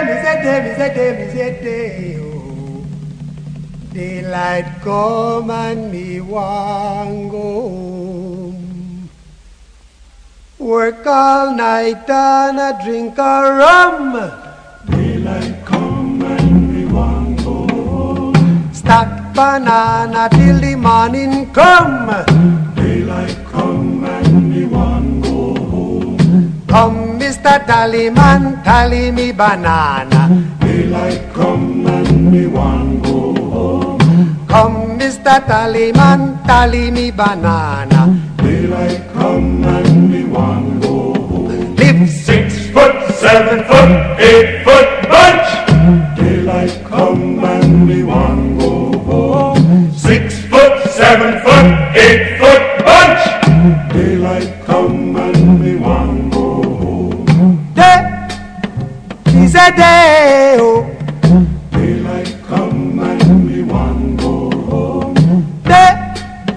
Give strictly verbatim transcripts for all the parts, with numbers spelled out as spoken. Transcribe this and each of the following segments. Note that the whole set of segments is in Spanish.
me say day, me say day, me say day, oh. Daylight come and me want go home. Work all night and a drink a rum. Daylight come and me want go home. Stack banana till the morning come. Daylight come and me want go home. Come, Mister Tallyman, tally me banana. Daylight come and me want go home. Come, Mister Tallyman, tally me banana. Daylight come and me want go home. Live Six foot, seven foot, eight foot bunch. Daylight come and me want go home. Six foot, seven foot, eight foot bunch. Daylight come and me want go home. day, is a day, oh. Daylight come and me want go home. Day,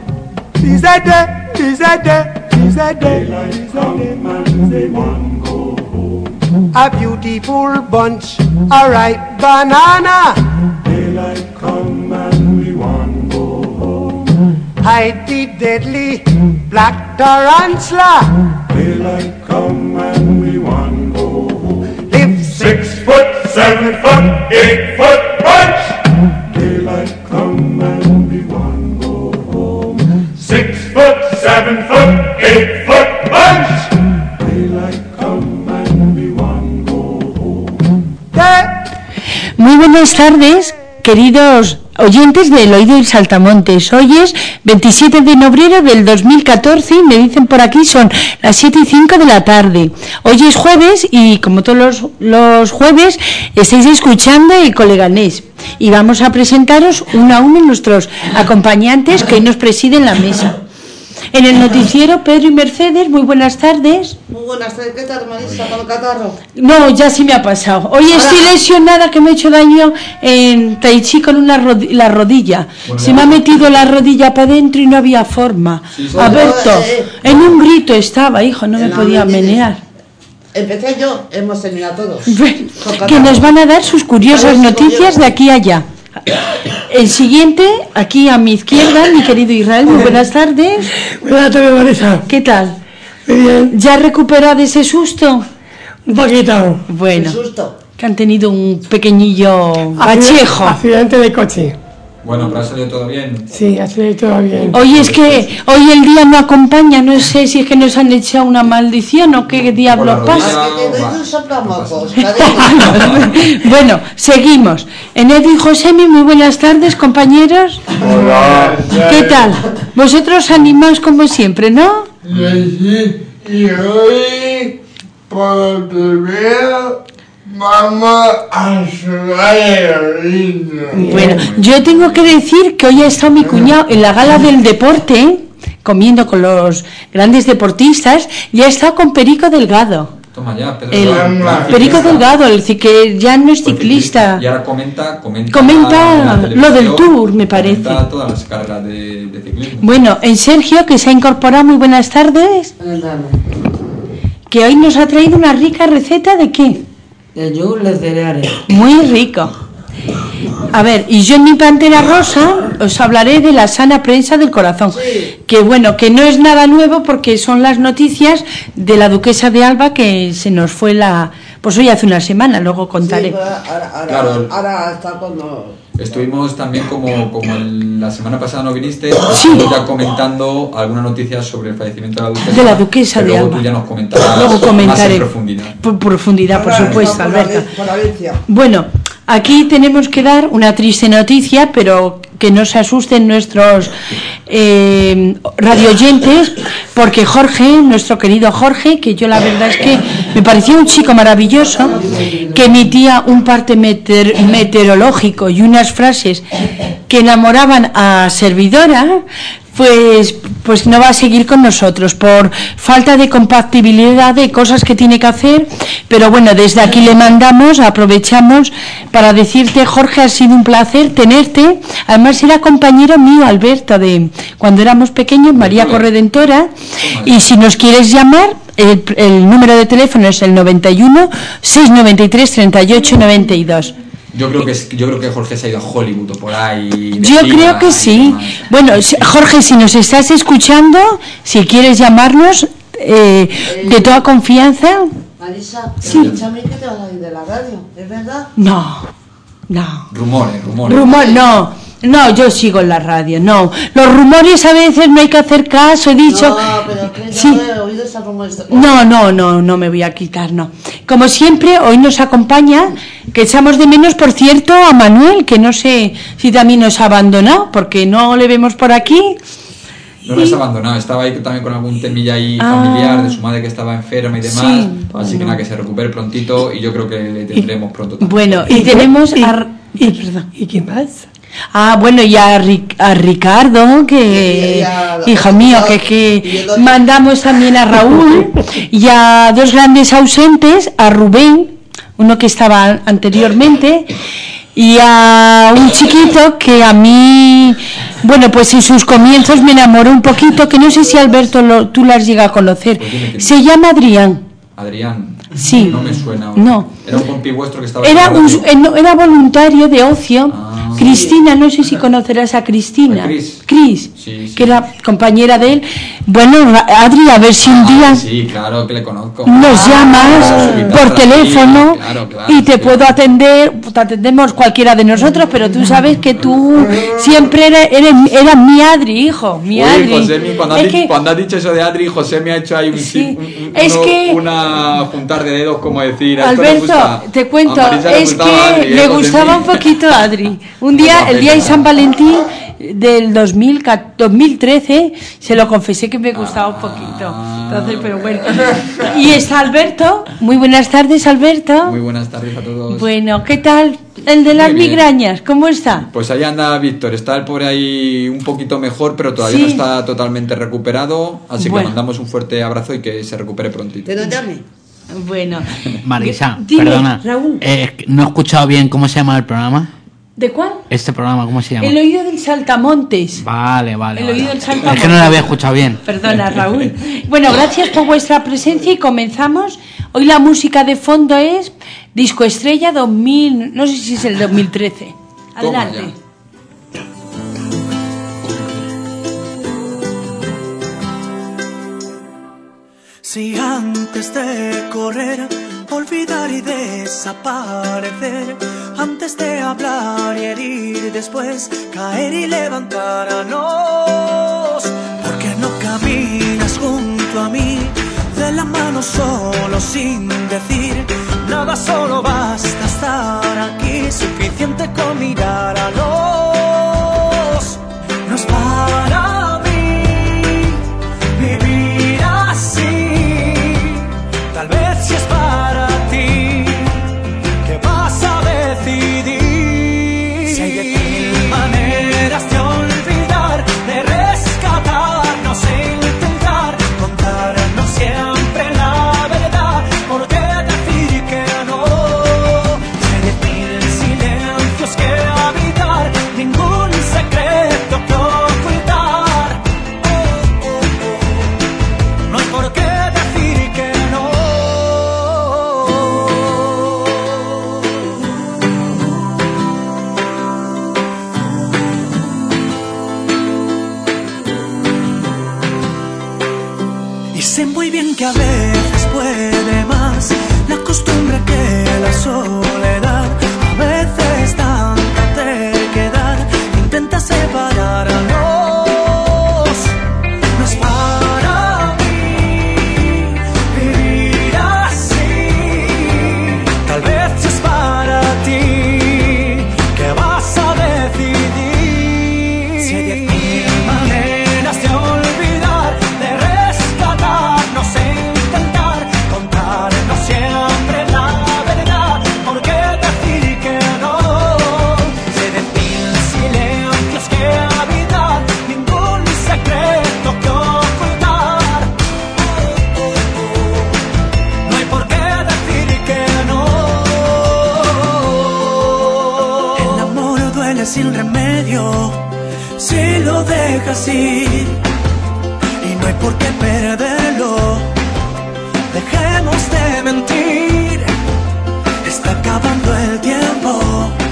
is a day, is a day, is a day, Daylight is a come day. and me want go home. A beautiful bunch, a ripe banana. Daylight come and me want go home. Hide the deadly black tarantula. Daylight come and me want go home. Live Six foot, seven foot, eight foot bunch. Daylight come and me want go home. Six foot, seven foot, eight foot bunch. Daylight come and me want go home. day. Muy buenas tardes, queridos oyentes del Oído y Saltamontes. Hoy es veintisiete de febrero del dos mil catorce y me dicen por aquí son las siete y cinco de la tarde. Hoy es jueves y como todos los, los jueves estáis escuchando Ecoleganés y vamos a presentaros uno a uno nuestros acompañantes que hoy nos presiden la mesa. En el noticiero, Pedro y Mercedes, muy buenas tardes. Muy buenas tardes, ¿qué tal, Marisa, con el catarro? No, ya sí me ha pasado. Hoy Ahora- estoy lesionada, que me he hecho daño en Tai Chi con una rodi- la rodilla. Bueno, Se me ha metido la rodilla para adentro y no había forma. Sí, sí. Alberto, Eh, en un grito estaba, hijo, no me En la podía medida. menear. Empecé yo, hemos terminado todos. Bueno, Con que catarro. nos van a dar sus A curiosas ver si noticias cogieron. de aquí a allá. El siguiente, aquí a mi izquierda, mi querido Israel, muy buenas tardes. Buenas tardes, Marisa. ¿Qué tal? Muy bien. ¿Ya recuperado de ese susto? Un poquito. Bueno, Qué susto. que han tenido un pequeñillo Accidente- bachejo. Accidente de coche. Bueno, pero ha salido todo bien. Sí, así todo bien. Hoy es que hoy el día no acompaña, no sé si es que nos han echado una maldición o qué diablo Por la pasa. rodilla. Que te va, doy un soplamocos, no pasa cariño. Bueno, seguimos. Enedo y Josemi, muy buenas tardes, compañeros. Hola. ¿Qué tal? Vosotros animaos como siempre, ¿no? Sí, y hoy, por primero, vamos a sudar el niño. Bueno, yo tengo que decir que hoy ha estado mi cuñado en la gala del deporte, comiendo con los grandes deportistas, y ha estado con Perico Delgado. Toma ya, Pedro. El la- la Perico ciclista. Delgado, el ci- que ya no es Pues ciclista. Y ahora comenta, comenta, Comenta en la lo televisión, del Tour, me parece. Comenta todas las carreras de, de ciclismo. Bueno, en Sergio, que se ha incorporado, muy buenas tardes, que hoy nos ha traído una rica receta de qué. De yogur de cereales. Muy rico. A ver, y yo en mi Pantera Rosa os hablaré de la sana prensa del corazón. Sí. Que bueno, que no es nada nuevo porque son las noticias de la duquesa de Alba que se nos fue la... Pues hoy hace una semana, luego Sí, contaré. pero ahora, ahora, Claro. ahora está cuando... Estuvimos también, como, como el- la semana pasada no viniste, Sí. estuvimos ya comentando alguna noticia sobre el fallecimiento de la duquesa. De la duquesa que de luego Alba. tú ya nos comentarás Luego más comentaré. en profundidad. Por profundidad, por Ahora supuesto, está por la- Alberto. por la Valencia. Bueno, aquí tenemos que dar una triste noticia, pero que no se asusten nuestros eh, radioyentes, porque Jorge, nuestro querido Jorge, que yo la verdad es que me parecía un chico maravilloso, que emitía un parte meteor- meteorológico y unas frases que enamoraban a servidora, pues, pues no va a seguir con nosotros por falta de compatibilidad de cosas que tiene que hacer, pero bueno, desde aquí le mandamos, aprovechamos para decirte, Jorge, ha sido un placer tenerte, además era compañero mío, Alberto, de cuando éramos pequeños, María Corredentora, y si nos quieres llamar, el, el número de teléfono es el noventa y uno, seiscientos noventa y tres, treinta y ocho, noventa y dos. Yo creo que es, yo creo que Jorge se ha ido a Hollywood o por ahí. Yo creo que sí. Bueno, Jorge, si nos estás escuchando, si quieres llamarnos, eh, de toda confianza. Marisa, Sí. escúchame que te vas a ir de la radio, ¿es verdad? No, no. Rumores, rumores. Rumor, no. No, yo sigo en la radio, no. Los rumores a veces no hay que hacer caso, he dicho. No, pero es que yo Sí. he oído esos rumores. No, no, no, no me voy a quitar, no. Como siempre, hoy nos acompaña, que echamos de menos, por cierto, a Manuel, que no sé si también nos ha abandonado, porque no le vemos por aquí. No nos ha abandonado, estaba ahí también con algún temilla ahí Ah. familiar de su madre que estaba enferma y demás. Sí, así bueno. que nada, que se recupere prontito y yo creo que le tendremos pronto también. Bueno, y tenemos y, a... y, perdón, ¿y quién más? Ah, bueno, y a, Ric- a Ricardo, que, Y a- hijo mío, que, y que el otro- mandamos también a Raúl, y a dos grandes ausentes, a Rubén, uno que estaba anteriormente, y a un chiquito que a mí, bueno, pues en sus comienzos me enamoró un poquito, que no sé si Alberto lo, tú las llegas a conocer. Pues dime que no. Se llama Adrián. Adrián. Sí. No me suena. No. Era un compi vuestro que estaba Era, en la un, radio. eh, no, era voluntario de ocio. Ah. Cristina, no sé si conocerás a Cristina. ¿A Cris? Cris, Sí, sí. que era compañera de él. Bueno, Ra- Adri, a ver si un día Ah, sí, claro que le conozco. nos Ah, llamas su guitarra, por teléfono sí, claro, claro, y te sí. puedo atender, te atendemos cualquiera de nosotros, pero tú sabes que tú siempre eres, eres, eras mi Adri, hijo, mi Uy, Adri. Josemi, cuando, has Es di- que- cuando has dicho eso de Adri, José me ha hecho ahí un, Sí. un- un- Es uno- que- una juntar de dedos, como decir, a esto le Alberto, gusta. te cuento, A Marisa le es gustaba que Adri, ¿eh, le Josemi? gustaba un poquito a Adri. Un día, el día de San Valentín del dos mil ca- dos mil trece, se lo confesé que me gustaba un poquito. Entonces, pero bueno. Y está Alberto. Muy buenas tardes, Alberto. Muy buenas tardes a todos. Bueno, ¿qué tal el de las Muy bien. migrañas? ¿Cómo está? Pues ahí anda Víctor, está él por ahí un poquito mejor, pero todavía Sí. no está totalmente recuperado, así Bueno. que mandamos un fuerte abrazo y que se recupere prontito. Que no llame. Bueno. Marisa, Dime, perdona. Raúl. Eh, es que no he escuchado bien cómo se llama el programa. ¿De cuál? Este programa, ¿cómo se llama? El oído del saltamontes. Vale, vale. El vale. oído del saltamontes. Es que no lo había escuchado bien. Perdona, Raúl. Bueno, gracias por vuestra presencia y comenzamos. Hoy la música de fondo es Disco Estrella dos mil, no sé si es el dos mil trece. Toma Adelante. ya. Si antes de correr, olvidar y desaparecer, antes de hablar y herir, después caer y levantarnos, ¿por qué no caminas junto a mí, de la mano solo sin decir nada? Solo basta estar aquí, suficiente con mirar a los. No es para mí vivir así. Tal vez si es para ti, ¿qué vas a decidir? Si hay de mil maneras de olvidar, de rescatarnos e intentar contarnos siempre la verdad, ¿por qué decir que no? Si hay de mil silencios que habitar, ningún secreto que ocultar, oh, oh, oh. No hay por qué decir que no. Y sé muy bien que a veces puede más la costumbre que la soledad. A veces tanta terquedad intenta separar a los. No es para mí vivir así. Tal vez si es para ti, ¿qué vas a decidir? Si hay diez mil maneras de olvidar, de rescatarnos e intentar contarnos siempre la verdad, ¿por qué decir que no? Si hay diez mil silencios que habitar, ningún secreto que ocultar, oh, oh, oh. No hay por qué decir que no. El amor duele sin remedio si lo dejas ir, y no hay por qué perderlo dejemos de mentir. Está acabando el tiempo.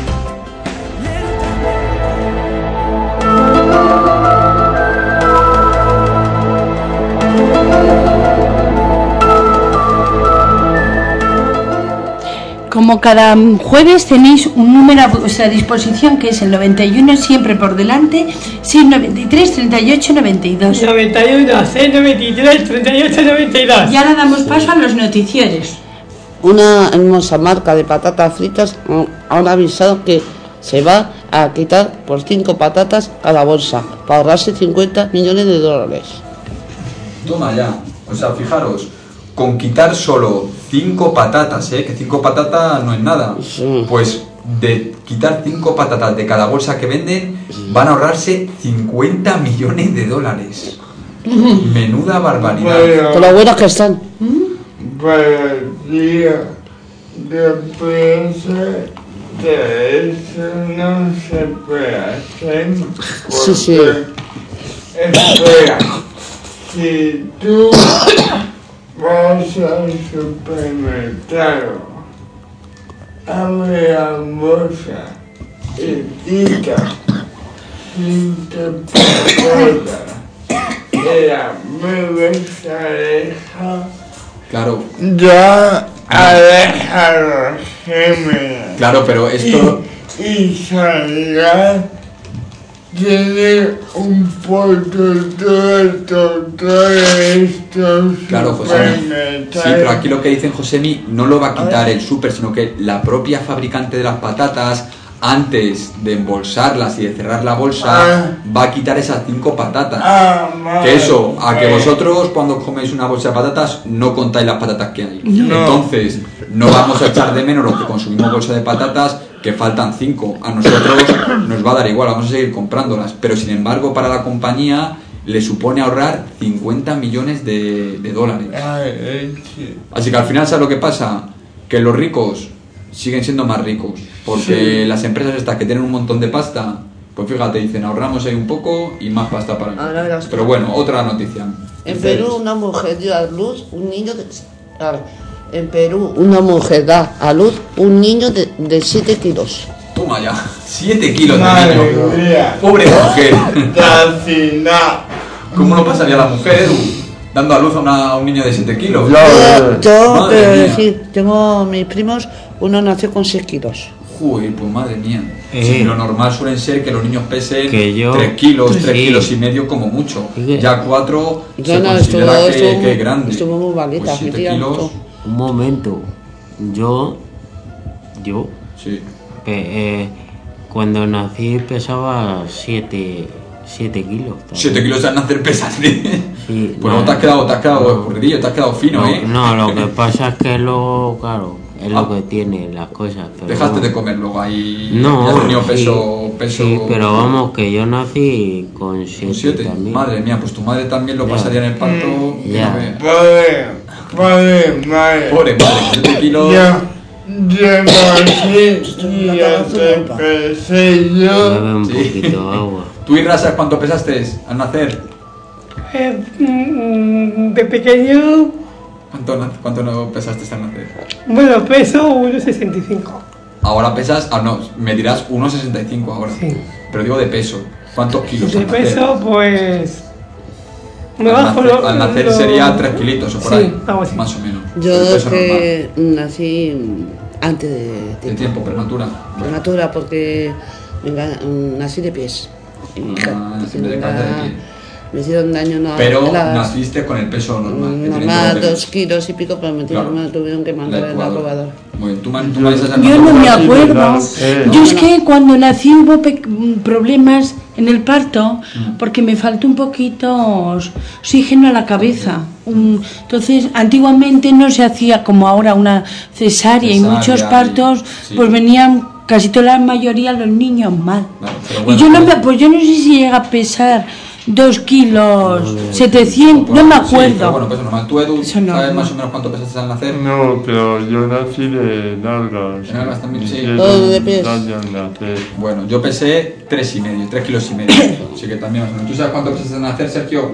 Como cada jueves tenéis un número a vuestra disposición que es el noventa y uno, siempre por delante, seis noventa y tres, treinta y ocho, noventa y dos. noventa y uno, seis noventa y tres, treinta y ocho, noventa y dos. Y ahora damos paso a los noticieros. Una hermosa marca de patatas fritas ha avisado que se va a quitar por cinco patatas a la bolsa para ahorrarse cincuenta millones de dólares. Toma ya. O sea, fijaros, con quitar solo cinco patatas, ¿eh? Que cinco patatas no es nada. Sí. Pues de quitar cinco patatas de cada bolsa que venden, van a ahorrarse cincuenta millones de dólares. Menuda barbaridad. Pero, Con lo buenas que están. pero, tío, yo pienso que eso no se puede hacer. Sí, sí. Porque, espera, si tú vas al supermercado, abre la bolsa y quita cinco patatas de la bebesa deja. Claro, Ya aleja los gérmenes claro, pero esto... y, y salga tiene un protocolo total estos Claro, José. Sí, supermercados. pero aquí lo que dicen Josemi no lo va a quitar el súper, sino que la propia fabricante de las patatas, antes de embolsarlas y de cerrar la bolsa, Ah. va a quitar esas cinco patatas. Ah, Que eso, a que madre. vosotros cuando coméis una bolsa de patatas no contáis las patatas que hay. No. Entonces, no vamos a echar de menos los que consumimos bolsa de patatas, que faltan cinco. A nosotros nos va a dar igual, vamos a seguir comprándolas. Pero sin embargo, para la compañía le supone ahorrar cincuenta millones de, de dólares. Ay, sí. Así que al final, ¿sabes lo que pasa? Que los ricos siguen siendo más ricos. Porque las empresas estas que tienen un montón de pasta, pues fíjate, dicen ahorramos ahí un poco y más pasta para Ahora verás. Pero bueno, otra noticia. En Dices, Perú una mujer dio a luz un niño de... a ver, en Perú una mujer da a luz un niño de, de siete kilos. Toma ya, siete kilos de Madre niño. mía. Pobre mujer. Casi nada. ¿Cómo lo pasaría la mujer, Edu? Dando a luz a, una- a un niño de siete kilos. Yo, yo Madre eh, mía. sí, tengo mis primos, uno nació con seis kilos. Joder, pues madre mía. Eh. Sí, lo normal suelen ser que los niños pesen Que yo- tres kilos, tres Sí. kilos y medio como mucho. Sí que- Ya cuatro Yo se no, considera estuvo- que, estuvo- que es grande. estuvo muy malita, Pues siete mi tía, kilos, estuvo- Un momento. Yo. Yo. sí. pe- eh, cuando nací pesaba siete kilos. también. siete kilos al nacer pesan. Sí, Pues no, no te has quedado, te has quedado escurridillo, te has quedado fino, no, ¿eh? no, lo que pasa es que luego, claro, es Ah. lo que tiene las cosas. Pero Dejaste de vamos. comer luego ahí. No, ya has tenido sí, peso, peso. sí, pero vamos, que yo nací con Con siete, siete. también. Madre mía, pues tu madre también lo Ya. pasaría en el parto. que Ya. no veas. Padre, padre, madre. Pobre madre, con siete kilos. Ya, ya nací y ya te pesé yo. Bebe un Sí. poquito de agua. ¿Tú y Rasas cuánto pesaste al nacer? Eh, mm, de pequeño, ¿Cuánto, na- cuánto no pesaste al nacer? bueno, peso uno sesenta y cinco. Ahora pesas, ah no, me dirás uno sesenta y cinco ahora. Sí. Pero digo de peso. ¿Cuántos kilos De al nacer? peso, pues. Me Al bajo nacer, lo- al nacer lo- sería tres kilitos o por Sí, ahí. algo así. Más o menos. Yo El es peso que nací antes de normal. De tiempo, tiempo, prematura. Bueno, prematura, porque venga, mm, nací de pies. Y, Ah, me siempre de hicieron cáncer de da- pie. me hicieron daño no, Pero las- naciste con el peso normal. que tienen normal, todos los dos kilos y pico, pero me, Claro. me tuvieron que bebés. mandar La en la incubadora. incubadora. Muy bien, tú, man- tú Marisa, ¿sabes Yo cuánto no me pesas? acuerdo. Eh, Yo es que cuando nací hubo pe- problemas en el parto Mm. porque me faltó un poquito oxígeno a la cabeza. Un- Entonces, antiguamente no se hacía como ahora una cesárea, y Cesárea muchos y- partos, sí. pues venían casi toda la mayoría los niños mal. Claro, pero Y bueno, yo no pues- me, pues yo no sé si llega a pesar dos kilos setecientos, no me Sí, acuerdo. pero bueno, peso normal. ¿Tú, Edu, Eso no, sabes no. más o menos cuánto pesaste al nacer? No, pero yo nací de nalgas. ¿De nalgas también? Sí. Hicieron Oh, de pies. daño al nacer. Bueno, yo pesé tres y medio, tres kilos y medio. Así que también más o menos. ¿Tú sabes cuánto pesaste al nacer, Sergio? No.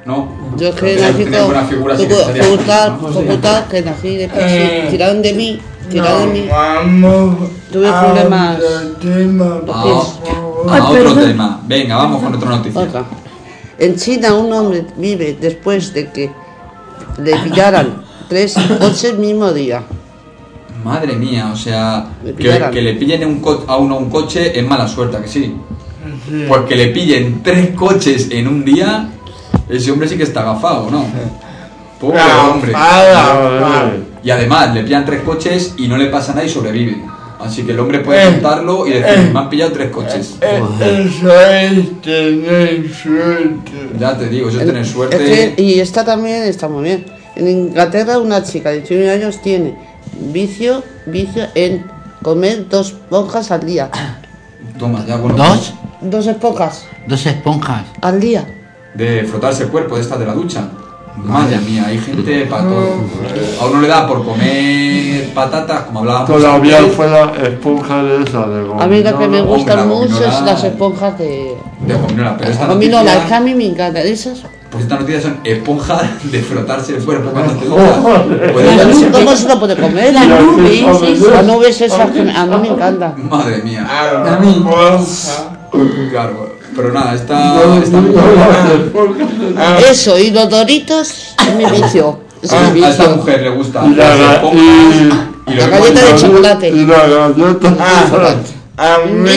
¿no? Yo es que Pero nací tener buena figura sí que con sería facultad, ¿no? facultad, que nací después, Eh, sí, tiraron de mí, tiraron de mí. Vamos Tuve a problemas. otro tema, Ah, por favor. a otro tema. Venga, vamos con otra noticia. Otra. En China un hombre vive después de que le pillaran tres coches el mismo día. Madre mía, o sea, Le que, pillaran. que le pillen un co- a uno un coche es mala suerte, ¿a que sí? Sí. Pues que le pillen tres coches en un día, ese hombre sí que está agafado, ¿no? Pobre La hombre. fada, Y además, le pillan tres coches y no le pasa nada y sobrevive. Así que el hombre puede Eh, contarlo y decir, eh. me han pillado tres coches. Eh, Eso es tener suerte. Ya te digo, eso es tener Es suerte. que- y esta también está muy bien. En Inglaterra una chica de diecinueve años tiene vicio, vicio en comer dos esponjas al día. Toma, ya bueno. ¿Dos? Dos esponjas Dos esponjas. al día. De frotarse el cuerpo, de esta de la ducha. Madre mía, hay gente para todo. A uno le da por comer patatas, como hablábamos Todavía antes, fuera esponja de esa de A mí lo que me gominola. gustan hombre, la mucho es gominola- las esponjas de... de gominola. Pero esta Gominola, es que a noticia, mí me encantan esas. pues esta noticia son esponjas de frotarse el cuerpo cuando te duchas. Puede La darse- nube, ¿cómo se lo puede comer? La nube, es eso. La nube es esa que me- a mí me encanta. Madre mía. A mí. Esponja. Claro, pero nada, está, está muy bien. Ah, Eso, y los doritos es mi vicio. Es A mi a esta vicio. mujer le gusta Y la, las ga- esponjas y, y La los galleta de guantes. chocolate. y la galleta. Ah, A mí me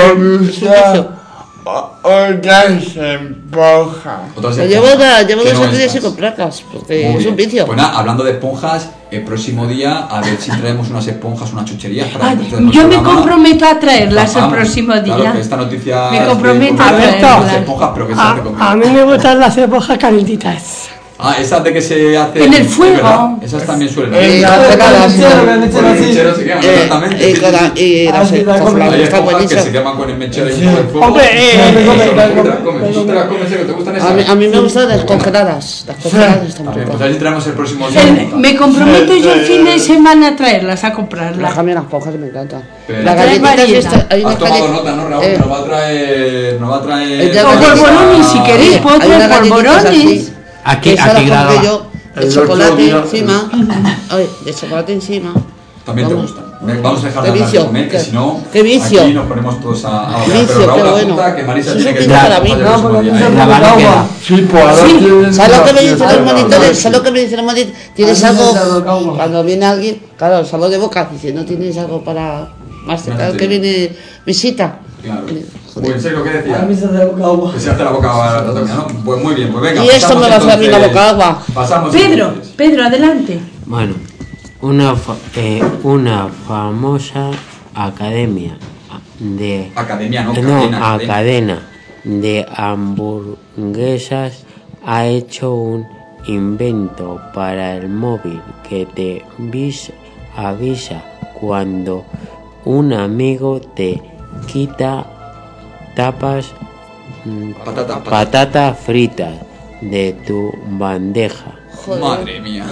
gusta o- otras esponjas. Otras Lo esponjas, llevo, da- llevo que dos no o tres días sin estas. comprarlas, porque Muy es bien. un vicio. Pues nada, hablando de esponjas, el próximo día a ver si traemos unas esponjas, unas chucherías para Ay, que ustedes yo nos me programa. comprometo a traerlas el Vamos, próximo Claro, día. que esta noticia Me es de comprometo a comer traerlas. las esponjas, pero que se hace comer. A, a mí me gustan las esponjas calentitas. Ah, esas de que se hace En el es fuego. verdad, esas también suelen Eh, hacer. congeladas. Con el mechero se queman, Eh, exactamente. y sí, con sí, la- sí. y las Así la congeladas, comida. Hay está esponjas que buenísimo. se queman con el mechero y con el fuego. Hombre, eh, Eso, me come, eso, me ¿tú te las come, comes? me ¿Tú te las come. comes, ¿Serio? ¿Te gustan A esas? mí, a mí me gustan las congeladas. Las congeladas están muy Bien, pues ricas. a ver si traemos el próximo día. El- me comprometo yo el fin de semana a traerlas, a comprarlas. A mí las esponjas me encantan. Pero- Las Trae galletitas variedad. estas, hay Has unas tomado gallet- nota, ¿no, Raúl? eh, Nos va a traer... Nos va a traer... El de O polvorones, si queréis, puedo hay unas traer galletitas polvorones. así, Aquí, que esas aquí las compré graba. yo, de El otro chocolate día- encima. Ay, de chocolate encima. También te Vamos. gustan. Ven, Vamos a dejar de Qué hablar de vicio, comer, que qué- si no, qué vicio. aquí nos ponemos todos a, a hablar. Vicio, Pero Raúl qué apunta bueno. que Marisa Eso tiene es que un vicio estar para mí. el No, próximo porque día, no se ¿eh? La puede mano agua. queda. Sí, pues ahora Sí. tienen ¿Sabes lo una que me dicen fiesta los de monitores? Navidad. ¿Sabes lo que me dicen los monitores? ¿Tienes A mí me algo? da lo calma. Cuando viene alguien, claro, el sabor de boca, dice, ¿no tienes algo para más cerca No, que sí. viene visita? Claro. Joder. Uy, ¿en serio qué decía? A mí se me da boca agua. Que se hace la boca barata también, ¿no? Pues muy bien, pues venga. Y esto pasamos me va a hacer a mí la entonces- boca agua. Pasamos Pedro, entonces. Pedro, adelante. Bueno, una, fa- eh, una famosa academia de... Academia, no, no, cadena, a cadena. cadena de hamburguesas ha hecho un invento para el móvil que te vis- avisa cuando un amigo te quita tapas mm, Patata, patata. patatas fritas de tu bandeja. Joder. Madre mía.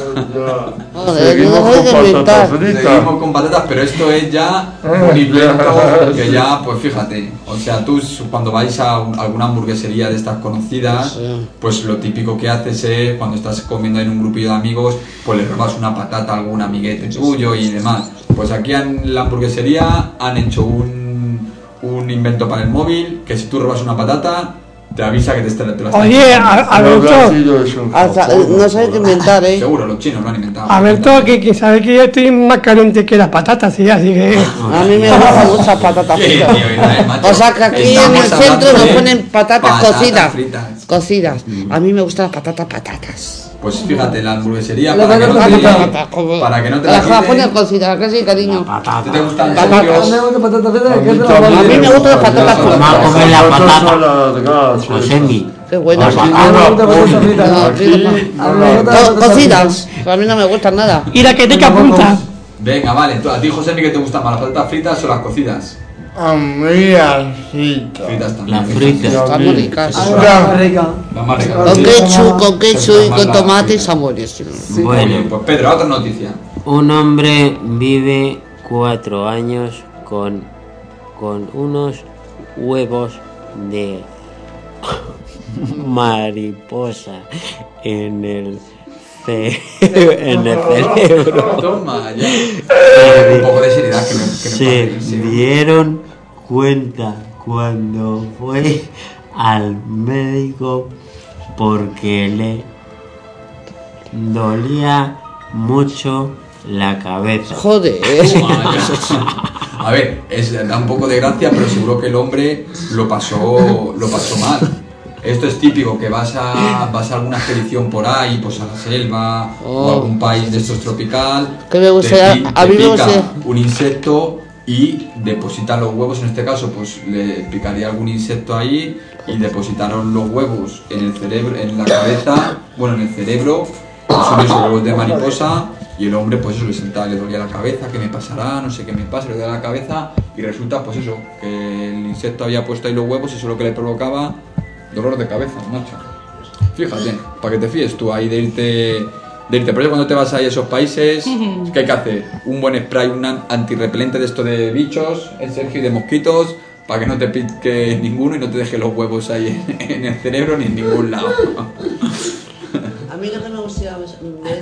Joder, Seguimos no voy con a inventar. patatas fritas. Seguimos con patatas, pero esto es ya un invento que ya, pues fíjate, o sea, tú cuando vais a un- alguna hamburguesería de estas conocidas, pues lo típico que haces es, cuando estás comiendo en un grupillo de amigos, pues le robas una patata a algún amiguete tuyo y demás. Pues aquí en la hamburguesería han hecho un, un invento para el móvil, que si tú robas una patata, te avisa que te, te, te la están Oye, quitando. a- No habrá Alberto, sido eso en Hasta, Japón, no sabes qué inventar, ¿eh? Seguro, los chinos lo han inventado. Alberto, que, que sabe que yo estoy más caliente que las patatas, sí, así que... A mí me gustan muchas patatas Qué fritas. tío, Israel, macho. O sea que aquí en el Estamos centro hablando nos de ponen patatas, cocidas. fritas. Cocidas. A mí me gustan las patatas patatas. Pues fíjate, la hamburguesería, La para que, no te, patata Como- para que no te la Las japonesas quiten, cocidas, que sí, cariño. ¿a ti te gustan Patatas. Sergio? gusta patatas fritas, que te las A voy A mí me gustan las patatas Vamos a fritas. comer la Patatas patata. alargadas, Josemi, Qué bueno. Aquí A mí no me la gustan patatas ponen. fritas. No, Aquí fritas no A mí me la gustan ponen. las Co- patatas Cocidas. A mí no me gustan nada. Y la que te apunta. Venga, vale, entonces, ¿a ti, José, qué te gustan más, las patatas fritas o las cocidas? A mí así. Fritas también. las fritas. Están muy ricas. Esas A son mí me las- gusta rica. las más ricas. Con Sí. ketchup, con ketchup y Esas con son las tomate fritas. son buenísimos. Muy Bueno, bien, pues Pedro, otra noticia. un hombre vive cuatro años con, con unos huevos de mariposa en el, ce- en el cerebro. Toma, ya. Se Un poco de seriedad que me, que me se pase, sí. dieron cuenta cuando fue al médico porque le dolía mucho la cabeza. Joder. A ver, es, da un poco de gracia, pero seguro que el hombre lo pasó, lo pasó mal. Esto es típico, que vas a, vas a alguna expedición por ahí, pues a la selva Oh. o a algún país de estos tropical. Que me gustaría- te, pi- a te mí me pica gustaría- un insecto y depositan los huevos. En este caso, pues le picaría algún insecto ahí y depositaron los huevos en el cerebro, en la cabeza, bueno, en el cerebro, son esos huevos de mariposa. Y el hombre, pues eso, le sentaba, le dolía la cabeza, ¿qué me pasará? No sé qué me pasa, le dolía la cabeza. Y resulta, pues eso, que el insecto había puesto ahí los huevos y eso es lo que le provocaba dolor de cabeza, macho. Fíjate, para que te fíes tú ahí de irte... De irte. Por eso cuando te vas ahí a esos países, ¿qué hay que hacer? Un buen spray, un an- antirrepelente de esto de bichos, el Sergio, y de mosquitos, para que no te pique ninguno y no te deje los huevos ahí en, en el cerebro ni en ningún lado. A mí lo que me gustaría ver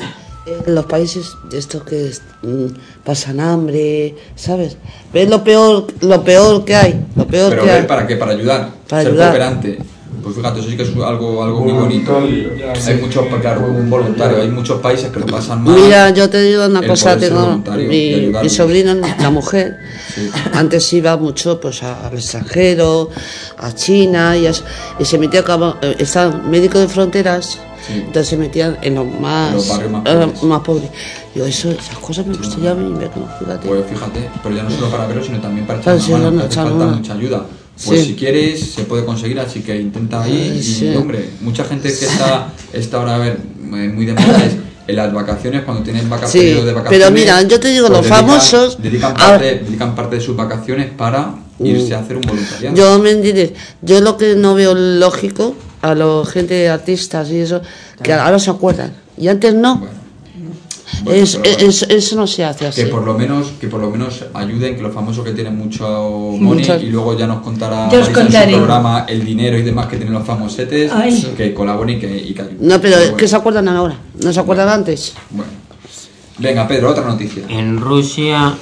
en los países de estos que mm, pasan hambre, ¿sabes? Ves lo peor, lo peor que hay, lo peor Pero que ver hay. para qué, para ayudar, Para ser ayudar. cooperante. Pues fíjate, eso sí que es algo, algo muy bonito. Hay muchos, claro, un voluntario, hay muchos países que lo pasan mal. Mira, yo te digo una el cosa, poder ser tengo voluntario y mi, ayudarles. mi sobrina, la mujer, Sí. antes iba mucho pues a- al extranjero, a China, y, as- y se metía como, eh, estaba médico de fronteras, Sí. entonces se metían en los más, En los barrios más eh, pobres. más pobres. Yo eso, esas cosas me gustaría a mí verlo, fíjate. Pues fíjate, pero ya no solo para verlo, sino también para Claro, echar sí, una mano, no, que hace echar falta una- mucha ayuda. Pues Sí. si quieres, se puede conseguir, así que intenta ir. Y Sí. hombre, mucha gente que está, está ahora, a ver, eh, muy de moda es en las vacaciones, cuando tienen vaca- Sí, periodo de vacaciones. pero mira, yo te digo, los dedican- famosos- Dedican a- parte, dedican parte de sus vacaciones para irse a hacer un voluntariado. Yo me entiendes, yo lo que no veo lógico a la gente artistas y eso, que ahora se acuerdan y antes no. Bueno, bueno, es, pero bueno. es- eso no se hace así. Que por lo menos que por lo menos ayuden, que los famosos que tienen mucho money, Muchas- y luego ya nos contará Ya os Marisa en su contaré. programa el dinero y demás que tienen los famosetes, Ay. que colaboren y que, y que ayuden. No, pero bueno. que se acuerdan ahora, no se acuerdan antes. Bueno. Venga, Pedro, otra noticia. En Rusia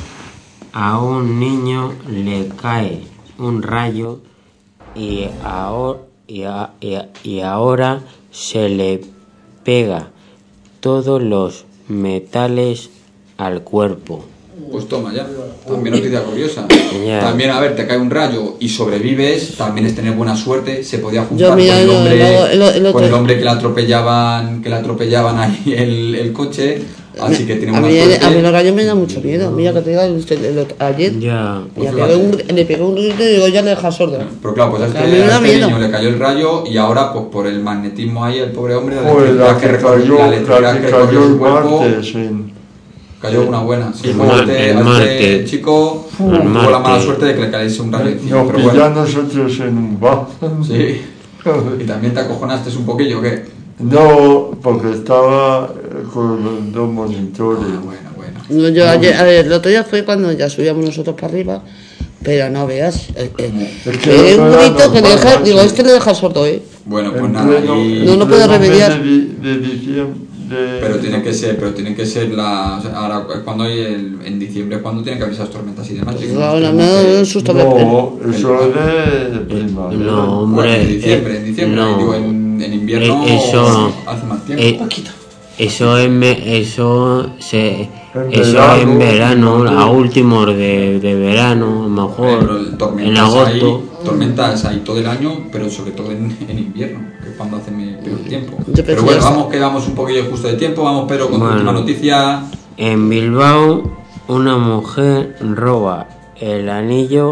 a un niño le cae un rayo y ahora, y, a- y a- y ahora se le pega todos los metales al cuerpo. Pues toma ya. También noticia curiosa. Ya. También, a ver, te cae un rayo y sobrevives, también es tener buena suerte. Se podía juntar Yo, mira, con, el yo, hombre, luego, el- el otro- con el hombre que le atropellaban, que le atropellaban ahí el, el coche. Así que tiene A buena mí, suerte. a mí los rayos me dan mucho miedo. Mira que te digo, usted, el otro- ayer Ya. le Pues pegué un, le pegué un grito y digo, ya le deja sordo. Pero claro, pues a este, A mí me a da este miedo. niño le cayó el rayo y ahora, pues por el magnetismo ahí, el pobre hombre, la Pues electricidad la que que recorrió, cayó, la la electricidad que que recorrió cayó su el cuerpo, martes, en- cayó una buena. Sí, El pues a mar- este, el a este martes. chico El tuvo la mala martes. suerte de que le cayese un rayo encima. Nos Pero pilló a bueno, nosotros en un bar. sí. Y también te acojonaste un poquillo, ¿qué? No, porque estaba eh, con los dos monitores. Bueno, bueno. No, yo ayer, a ver, el otro día fue cuando ya subíamos nosotros para arriba, pero no veas. Eh, eh, Es que pegué no un era grito que le normal, deja, macho. digo, este le deja sordo, ¿eh? Bueno, pues En nada, pleno- y- No, no puede pleno mes remediar. De, di- de diciembre. de- Pero tiene que ser, pero tiene que ser la. O sea, ahora es cuando hay el, en diciembre es cuando tiene que haber esas tormentas y demás. chicos. No, no, Tenemos me ha dado que- un susto. me- No, eso es de primavera. No, Bueno, hombre. en diciembre, en diciembre, no. digo, en, en invierno Eh, eso- hace más tiempo. Eh, eso es me- eso se En eso verano, en verano, sí. a últimos de, de verano, a lo Pero mejor el en tormentas agosto. hay, tormentas hay todo el año, pero sobre todo en, en invierno, que es cuando hace me- peor tiempo. Yo pensé Pero bueno, hasta- vamos que vamos un poquillo justo de tiempo, vamos Pedro con tu Bueno. última noticia. En Bilbao, una mujer roba el anillo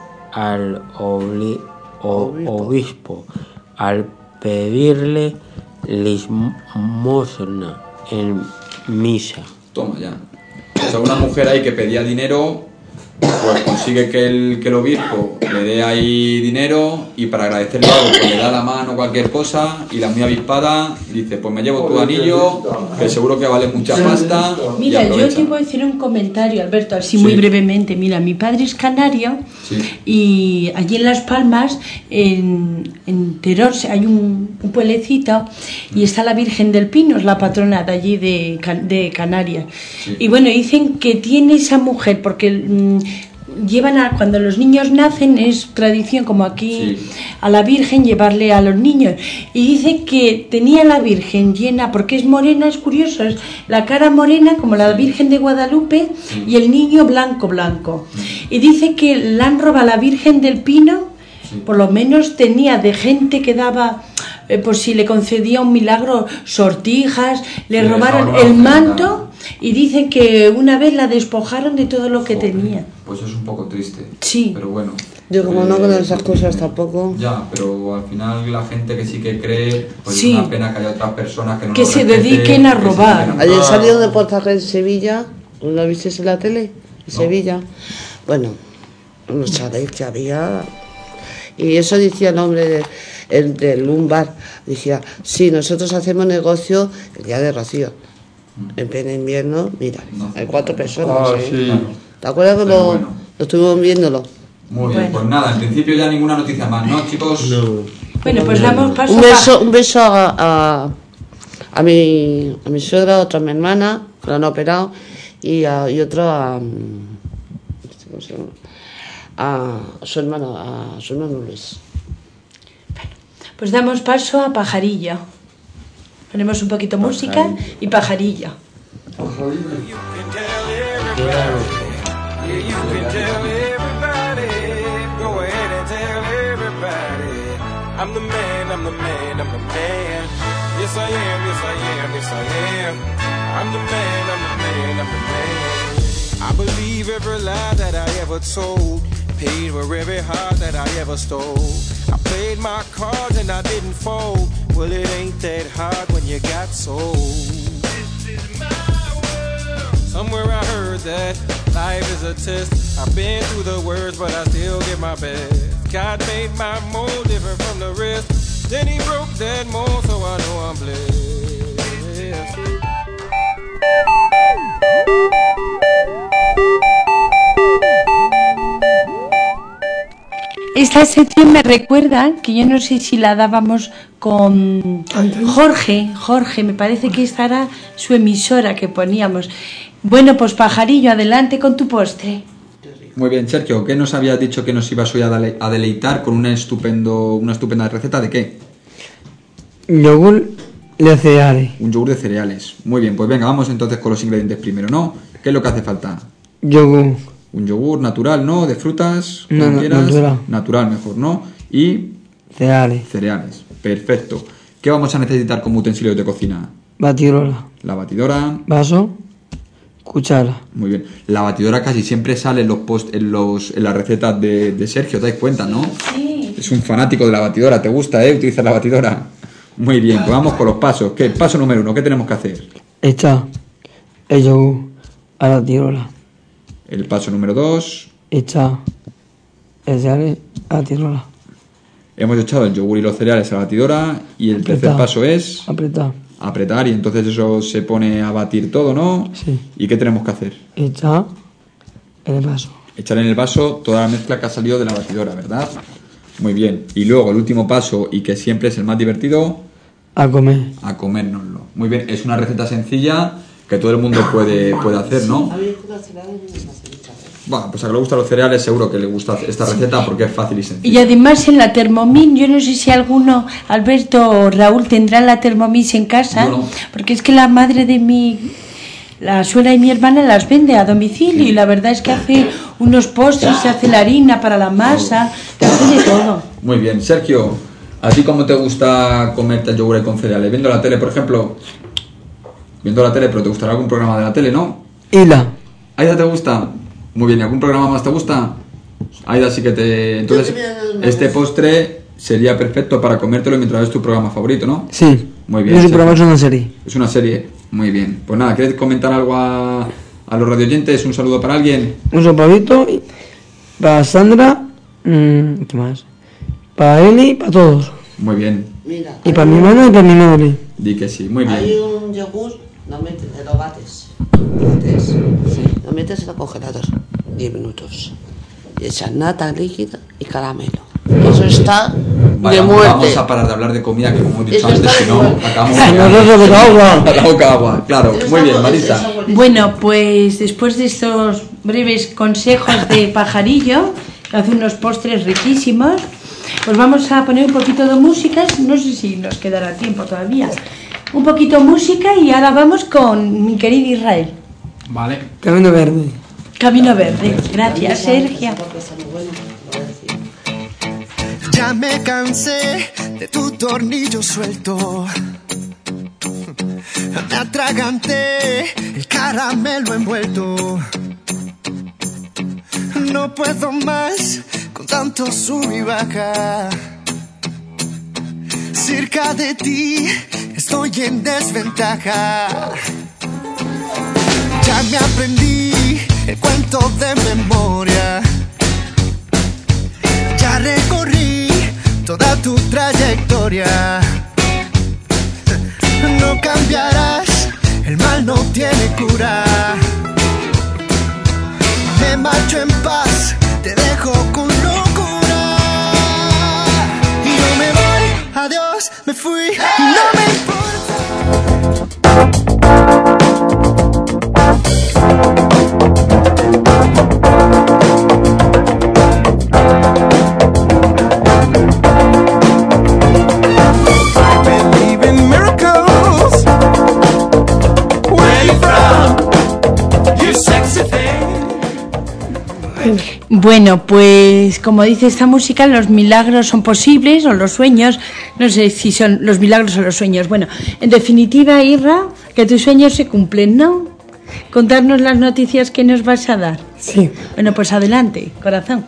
al obli- o- obispo al pedirle limosna en misa. Toma ya. O sea, una mujer ahí que pedía dinero pues consigue que el, que el obispo le dé ahí dinero y para agradecerle algo pues le da la mano cualquier cosa y la muy avispada dice pues me llevo tu anillo que seguro que vale mucha pasta. Mira, y yo te voy a decir un comentario, Alberto, así Sí. muy brevemente. Mira, mi padre es canario Sí. y allí en Las Palmas, en, en Teror, hay un, un pueblecito y está la Virgen del Pino, es la patrona de allí de, Can- de Canarias. Sí. Y bueno, dicen que tiene esa mujer, porque mm, llevan a, cuando los niños nacen, es tradición como aquí Sí. a la Virgen llevarle a los niños. Y dice que tenía la Virgen llena, porque es morena, es curioso, es la cara morena como la Virgen de Guadalupe y el niño blanco, blanco. Y dice que la han robado a la Virgen del Pino, por lo menos tenía de gente que daba, eh, por si le concedía un milagro, sortijas, le Le robaron robaron el la manto y dicen que una vez la despojaron de todo lo que tenía. Pues es un poco triste. Sí. Pero bueno. Yo como eh, no creo en esas cosas tampoco. Ya, pero al final la gente que sí que cree, pues Sí. es una pena que haya otras personas que no Que lo se respeten, dediquen a que se robar. dediquen a Ayer robar. salió un reportaje en Sevilla, ¿lo visteis en la tele? En No. Sevilla. Bueno, no sabéis que había. Y eso decía el hombre de, el, del un bar. Decía, sí, nosotros hacemos negocio el día de Rocío. En pleno invierno, mira, No. hay cuatro personas. Ah, ¿eh? sí. Claro. ¿Te acuerdas que Pero lo, bueno. lo estuvimos viéndolo? Muy bien, Bueno. pues nada, en principio ya ninguna noticia más, ¿no, chicos? Bueno, pues damos paso Un a- beso, un beso a, a, a mi, a mi suegra, otra a mi hermana, que la han operado, y, a, y otro a, mm, ¿cómo se llama? a su hermano, a su hermano Luis. Pues damos paso a Pajarillo. Ponemos un poquito música y Pajarillo. You can tell everybody, go ahead and tell everybody. I'm the man, I'm the man, I'm the man. Yes I am, yes I am, yes I am. I'm the man, I'm the man, I'm the man. I believe every lie that I ever told. Paid for every heart that I ever stole. I played my cards and I didn't fold. Well, it ain't that hard when you got sold. This is my world. Somewhere I heard that life is a test. I've been through the worst, but I still give my best. God made my mold different from the rest. Then he broke that mold, so I know I'm blessed. Esta sección me recuerda que yo no sé si la dábamos con Jorge, Jorge, me parece que esta era su emisora que poníamos. Bueno, pues Pajarillo, adelante con tu postre. Muy bien, Sergio, ¿qué nos habías dicho que nos ibas hoy a, dele- a deleitar con una, estupendo, una estupenda receta de qué? Yogur de cereales. Un yogur de cereales. Muy bien, pues venga, vamos entonces con los ingredientes primero, ¿no? ¿Qué es lo que hace falta? Yogur. Un yogur natural, ¿no? De frutas, como No, no, quieras. natural. Natural mejor, ¿no? Y Cereales. cereales. Perfecto. ¿Qué vamos a necesitar como utensilios de cocina? Batirola. La batidora. Vaso. Cuchara. Muy bien. La batidora casi siempre sale en los post, en los en las recetas de, de Sergio, ¿te das cuenta, no? Sí. Es un fanático de la batidora. ¿Te gusta, eh? Utilizar la batidora. Muy bien, pues vamos con los pasos. ¿Qué? Paso número uno, ¿qué tenemos que hacer? Está el yogur a la tirola. El paso número dos. Está el cereal a la tirola. Hemos echado el yogur y los cereales a la batidora. Y el tercer Apretar. paso es Apretar. apretar y entonces eso se pone a batir todo, ¿no? Sí. ¿Y qué tenemos que hacer? Está el vaso. Echar en el vaso toda la mezcla que ha salido de la batidora, ¿verdad? Muy bien. Y luego el último paso, y que siempre es el más divertido, A comer. a comérnoslo. Muy bien, es una receta sencilla que todo el mundo puede, puede hacer, ¿no? Bueno, pues a que le gustan los cereales seguro que le gusta esta receta porque es fácil y Y sencilla. además en la Thermomix, yo no sé si alguno, Alberto o Raúl, tendrán la Thermomix en casa, Yo no. porque es que la madre de mi, la suegra y mi hermana las vende a domicilio y la verdad es que hace unos postres, se hace la harina para la masa, se hace de todo. Muy bien, Sergio, ¿a ti cómo te gusta comerte el yogur con cereales? ¿Viendo la tele, por ejemplo? Viendo la tele, pero te gustará algún programa de la tele, ¿no? Hila. ¿Aida te gusta? Muy bien, ¿y algún programa más te gusta? Aida sí que te... Entonces, este postre sería perfecto para comértelo mientras ves tu programa favorito, ¿no? Sí. Muy bien. Es un Sergio. programa, es una serie. Es una serie. Muy bien. Pues nada, ¿quieres comentar algo a, A los radioyentes, un saludo para alguien. Un saludo para Víctor, para Sandra, mmm, ¿qué más? Para Eli y para todos. Muy bien. Mira, Y para mi hermana y para mi madre. Di que sí, muy bien. hay un yogur, lo, metes, lo bates, lo bates, sí. lo metes en el congelador, diez minutos. Y echas nata líquida y caramelo. Eso está Vale, de vamos, muerte. vamos a parar de hablar de comida, que como hemos dicho Eso antes, está si de no, muerte. acabamos Ay, no, no, no, boca agua. a la boca agua. Claro, muy bien, Marisa. Bueno, pues después de estos breves consejos de pajarillo, que hace unos postres riquísimos, pues vamos a poner un poquito de música, no sé si nos quedará tiempo todavía. Un poquito de música y ahora vamos con mi querido Israel. Vale. Camino verde. Camino Verde. Gracias, Sergio. Ya me cansé de tu tornillo suelto. Me atraganté el caramelo envuelto. No puedo más con tanto sub y baja. Cerca de ti estoy en desventaja. Ya me aprendí el cuento de memoria. Ya recorrí toda tu trayectoria. No cambiarás, el mal no tiene cura. Me marcho en paz, te dejo con locura. Y no me voy, adiós, me fui, no me importa. Bueno, pues como dice esta música, los milagros son posibles o los sueños, no sé si son los milagros o los sueños. Bueno, en definitiva, Irra, que tus sueños se cumplen, ¿no? Contarnos las noticias que nos vas a dar. Sí. Bueno, pues adelante, corazón.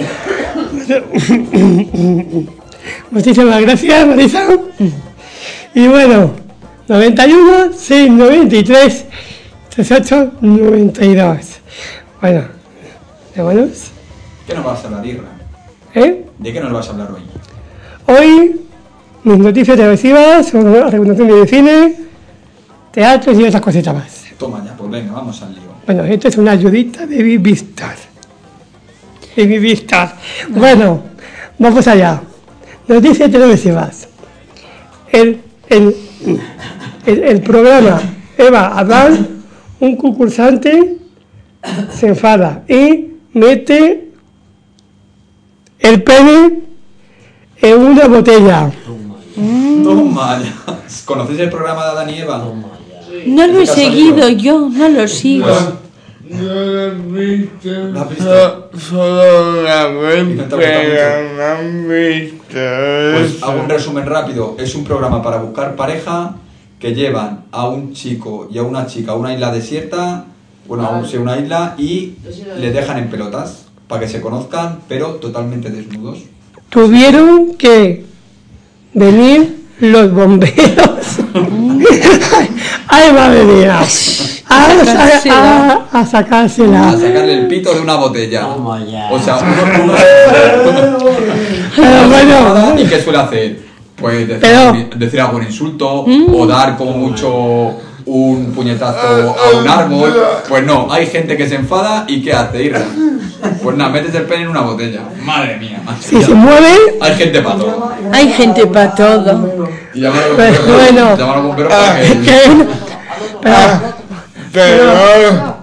Muchísimas gracias, Marisa. Y bueno, noventa y uno, seis noventa y tres, treinta y ocho, noventa y dos. Bueno, ¿de buenos? ¿Qué nos vas a hablar, Irra? ¿Eh? ¿De qué nos vas a hablar hoy? Hoy, mis noticias televisivas sobre la recomendación de cine, teatros y otras cositas más. Toma ya, pues venga, vamos al lío. Bueno, esto es una ayudita de Vivistar. De Vivistar. Bueno, vamos allá. Noticias televisivas. El, el, el, el programa Eva Adán, un concursante, se enfada y mete el pene en una botella. Toma ya. ¿Conocéis el programa de Adán y Eva? No lo he seguido yo, no lo sigo. No lo he visto, so- solo la vez, pero no han visto. Pues hago un resumen rápido. Es un programa para buscar pareja que llevan a un chico y a una chica a una isla desierta, bueno, a un- sí, una isla, y les dejan en pelotas para que se conozcan, pero totalmente desnudos. Tuvieron que venir los bomberos. ¡Ay, madre mía! A, sa- a, a sacársela. A sacarle el pito de una botella. O sea, uno, uno, Pero bueno. ¿y qué suele hacer? Pues decir, Pero- decir algún insulto o dar como mucho un puñetazo a un árbol. Pues no, hay gente que se enfada y ¿qué hace? Irra. Pues nada, metes el pene en una botella. Madre mía, macho. Si se mueve, Hay gente para todo. Hay gente para todo. Y llamar a los Pues bomberos, bueno. llamar a los bomberos para que... que- pero- Pero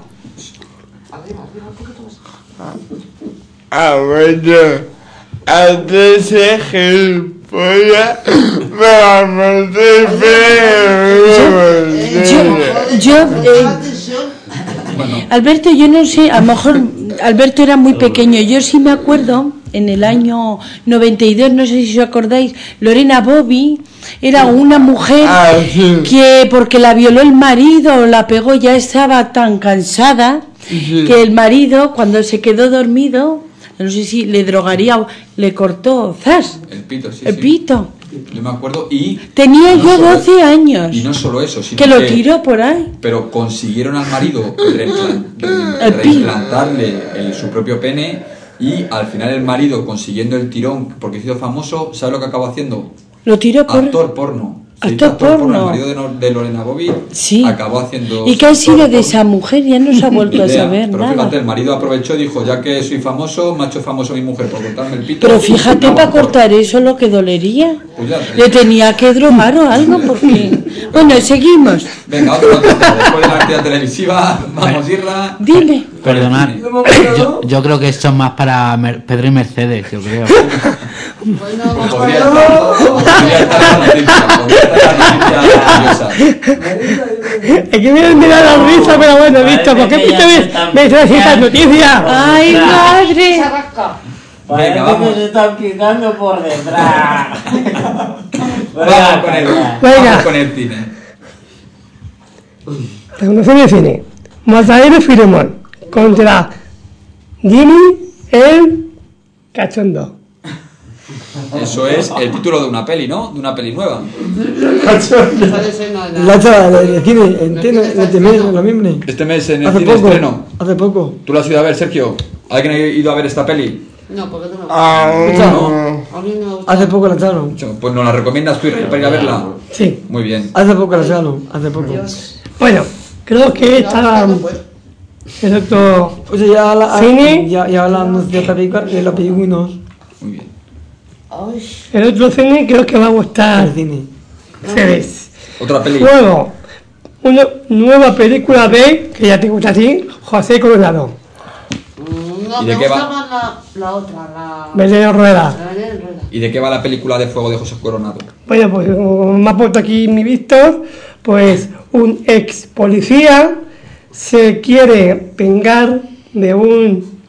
a ver, antes de gilipollas, me vamos Yo, yo eh, Alberto, yo no sé, a lo mejor Alberto era muy pequeño. Yo sí me acuerdo, en el año noventa y dos, no sé si os acordáis, Lorena Bobby era una mujer Ah, sí. que porque la violó el marido, la pegó, ya estaba tan cansada Sí. que el marido, cuando se quedó dormido, no sé si le drogaría o le cortó, ¡zas! El pito, sí, El sí. pito. Yo me acuerdo y... Tenía no yo solo- doce años. Y no solo eso, sino Que lo que- tiró por ahí. Pero consiguieron al marido reimplan- El pi- reimplantarle el- su propio pene y al final el marido consiguiendo el tirón porque se hizo famoso, ¿sabe lo que acabó haciendo? Lo tiró por... Actor porno. Se hizo Actor porno. El marido de, Nor- de Lorena Bobby Sí. acabó haciendo... ¿Y qué ha sido de esa mujer? Ya no se ha Ni vuelto a idea. saber Pero nada. fíjate, el marido aprovechó y dijo, ya que soy famoso, me ha hecho famoso mi mujer por cortarme el pito. Pero fíjate, no, para actor. cortar eso lo que dolería. Pues ya, Le tenía que drogar o algo porque... Bueno, seguimos. Venga, otra noticia. Después de la actividad televisiva, vamos, Irra. Dime. Perdonad, yo, yo creo que esto es más para Mer- Pedro y Mercedes, yo creo. Pues podría estar, podría estar la noticia, podría estar la noticia maravillosa. Es que me, me da la risa, pero bueno, visto, ¿por qué que ya me, se me, están me traes estas noticias? ¡Ay, madre! Parece Venga, vamos. que se están quitando por detrás. Vamos con el, Venga. vamos con el cine. Recomendación de cine. Mazael y Filemón contra Jimmy el cachondo. Eso es el título de una peli, ¿no? De una peli nueva. La otra de cine, entiendo, este mes, lo mismo. Este mes en el Hace cine poco, estreno. hace poco. ¿Tú lo has ido a ver, Sergio? ¿Alguien ha ido a ver esta peli? No, porque no me gusta. Ah, ¿No? A mí no me gusta. Hace poco la echaron. Pues nos la recomiendas tú para ir a verla. Sí. Muy bien. Hace poco la echaron, hace poco. Bueno, creo que está el otro O sea, ya la, cine, ya, ya hablando de la película, de los pingüinos, Muy bien. Ay, el otro cine creo que va a gustar el cine. ustedes. Otra peli. Luego, una nueva película de, que ya te gusta a ti, José Coronado. mm, no, ¿Y de me qué gusta va? más la, la otra, la... Belén Rueda. La Belén Rueda. ¿Y de qué va la película de Fuego de José Coronado? Bueno, pues como me ha puesto aquí mi visto, pues un ex policía se quiere vengar de un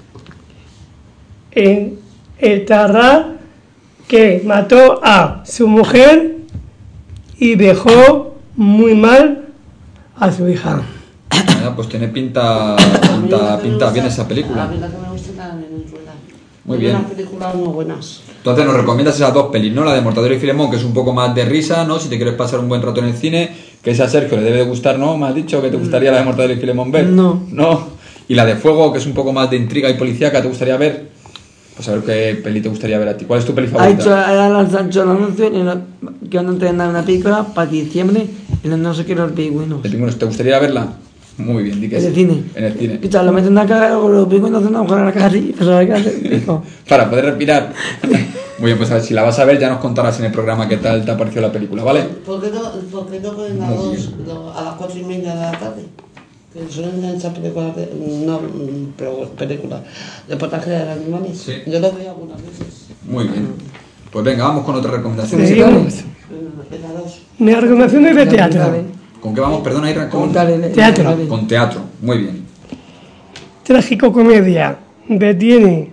en- etarra que mató a su mujer y dejó muy mal a su hija. Ah, pues tiene pinta, A mí la pinta, que me pinta gusta- bien esa A película. mí la que me gusta es la Belén Rueda. Muy Hay bien. unas películas muy buenas. Entonces nos recomiendas esas dos pelis, ¿no? La de Mortadelo y Filemón, que es un poco más de risa, ¿no? Si te quieres pasar un buen rato en el cine, que esa a Sergio le debe de gustar, ¿no? Me has dicho que te gustaría la de Mortadelo y Filemón ver. No. No. Y la de Fuego, que es un poco más de intriga y policíaca, ¿te gustaría ver? Pues a ver qué peli te gustaría ver a ti. ¿Cuál es tu peli Ha hecho, favorita? ha lanzado el anuncio en la- que van a entrenar una película para diciembre en el no sé qué los pingüinos. ¿De Pingüinos? ¿Te gustaría verla? Muy bien, di que En sí. el cine. En el cine. Escucha, lo meten en la cara, los pingüinos hacen una agujero en la cara y se la cara y pico. Para poder respirar. Muy bien, pues a ver, si la vas a ver ya nos contarás en el programa qué tal te ha parecido la película, ¿vale? ¿Por qué no, por qué no ponen a, Muy dos, lo- a las cuatro y media de la tarde? Que suelen echar películas, de- no, mm, pero películas, reportajes de animales. Sí. Yo los veo algunas veces. Muy bien. Pues venga, vamos con otra recomendación. Seguimos. En la dos. Mi recomendación es de teatro. ¿Con qué vamos? Perdona, Ira, con, Teatro. con teatro. Muy bien. Trágico comedia. Detiene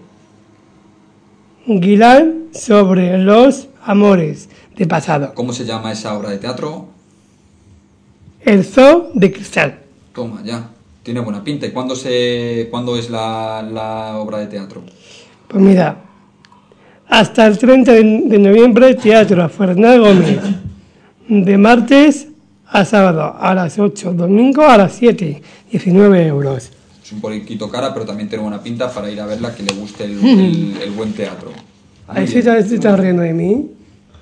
Guilán sobre los amores de pasado. ¿Cómo se llama esa obra de teatro? El zoo de cristal. Toma, ya. Tiene buena pinta. ¿Y cuándo, se, cuándo es la, la obra de teatro? Pues mira, hasta el treinta de de noviembre, Teatro Fernando Gómez. De martes a sábado, a las ocho, domingo a las siete, diecinueve euros. Es un poquito cara, pero también tiene buena pinta para ir a verla que le guste el, el- el buen teatro. Muy Ahí sí bien. estás está riendo de mí.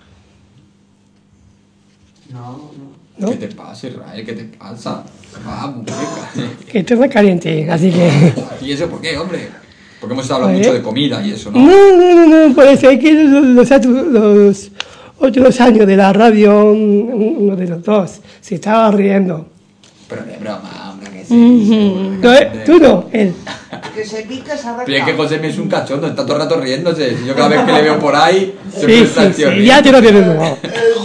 No, no. ¿no? ¿Qué te pasa, Israel? ¿Qué te pasa? Vamos, venga. Que esto es caliente, así que... ¿Y eso por qué, hombre? Porque hemos estado hablando Oye. mucho de comida y eso, ¿no? No, no, no, no, por eso es que los, los, otros- los otros años de la radio, uno de los dos, se estaba riendo. Pero de broma, hombre, que sí. No, eh, tú no, él. Que se pica esa recta. Pero es que José me es un cachondo, está todo el rato riéndose. Yo cada vez que le veo por ahí, Sí, siempre está sí, el tío sí, ya te lo tienes nuevo.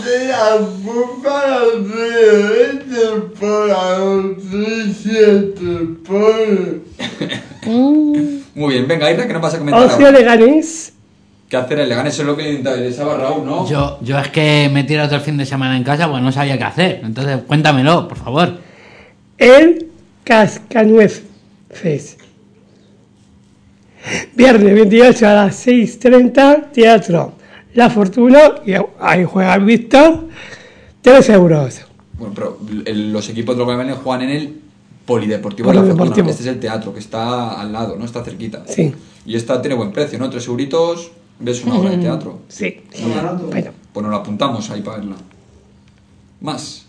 Muy bien, venga, Ira, ¿qué nos vas a comentar Ocio ahora? Leganés, ¿Qué hacer el Leganés? Eso es lo que le interesaba a Raúl, ¿no? Yo, yo es que me he tirado todo el fin de semana en casa, pues no sabía qué hacer. Entonces, cuéntamelo, por favor. el Cascanueces. Viernes veintiocho a las seis treinta, Teatro La Fortuna, y ahí juega el Víctor, tres euros. Bueno, pero el- los equipos de los Bailes juegan en el Polideportivo de la Polideportivo. Fortuna. Este es el teatro, que está al lado, ¿no? Está cerquita. Sí. Y esta tiene buen precio, ¿no? Tres euritos, ves una obra de teatro. Sí. Bueno. Pues nos la apuntamos ahí para verla. Más.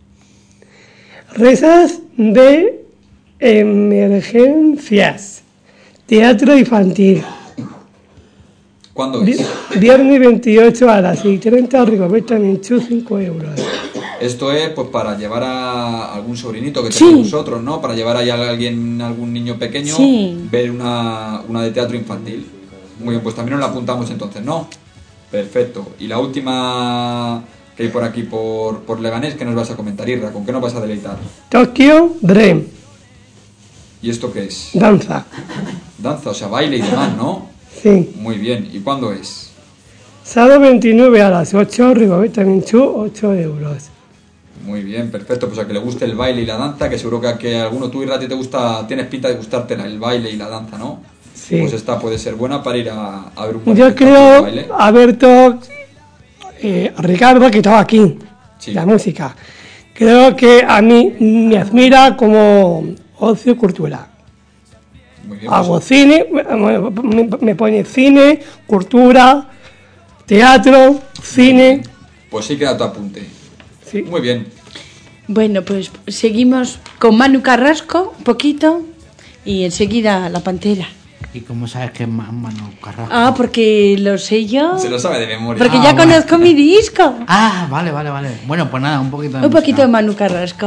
Risas de emergencias. Teatro infantil. ¿Cuándo Vi- es? Viernes veintiocho a las seis y treinta, Rigoberta Menchú, cinco euros. Esto es pues para llevar a algún sobrinito que Sí. tenemos nosotros, ¿no? Para llevar ahí a alguien, algún niño pequeño, Sí. ver una, una de teatro infantil. Muy bien, pues también nos la apuntamos entonces, ¿no? Perfecto. Y la última que hay por aquí, por, por Leganés, ¿qué nos vas a comentar, Irra? ¿Con qué nos vas a deleitar? Tokio Dream, ¿Y esto qué es? danza. Danza, o sea, baile y demás, ¿no? Sí. Muy bien. ¿Y cuándo es? Sábado veintinueve a las ocho, Rigoberta Menchú, ocho euros. Muy bien, perfecto. Pues a que le guste el baile y la danza, que seguro que a que alguno tú, Irra, a ti te gusta, tienes pinta de gustarte el baile y la danza, ¿no? Sí. Pues esta puede ser buena para ir a, a ver un buen Yo espectáculo de creo, baile. Alberto, eh, Ricardo, que estaba aquí, la música, creo que a mí me admira como ocio cultural. Muy bien, Hago pues, cine, me, me- me pone cine, cultura, teatro, cine. pues sí queda tu apunte. Muy bien. Bueno, pues seguimos con Manu Carrasco, un poquito, y enseguida La Pantera. ¿Y cómo sabes que es Ma- Manu Carrasco? Ah, porque lo sé yo. Se lo sabe de memoria. Porque Ah, ya bueno. conozco mi disco. Ah, vale, vale, vale. Bueno, pues nada, un poquito de Un poquito música. de Manu Carrasco.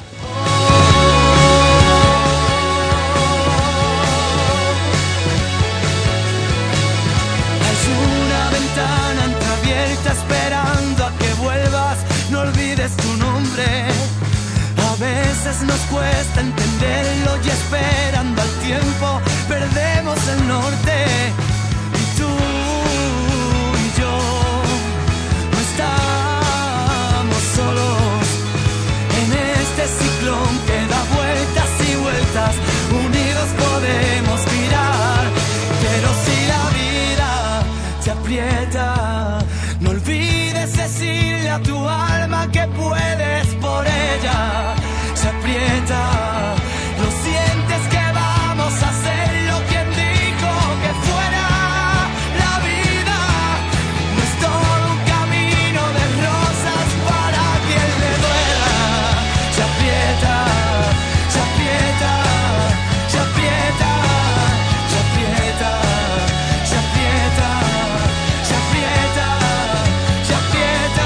Hay una ventana entreabierta esperando a que vuelvas, no olvides tu nombre. A veces nos cuesta entenderlo y esperando al tiempo perdemos el norte. Y tú y yo no estamos solos en este ciclón que da vueltas y vueltas. Unidos podemos girar, pero si la vida te aprieta, no olvides decirle a tu alma que puedes por ella. Se aprieta, lo sientes que vamos a hacerlo. Quien dijo que fuera la vida no es todo un camino de rosas para quien le duela. Se aprieta, se aprieta, se aprieta, se aprieta, se aprieta, se aprieta, se aprieta.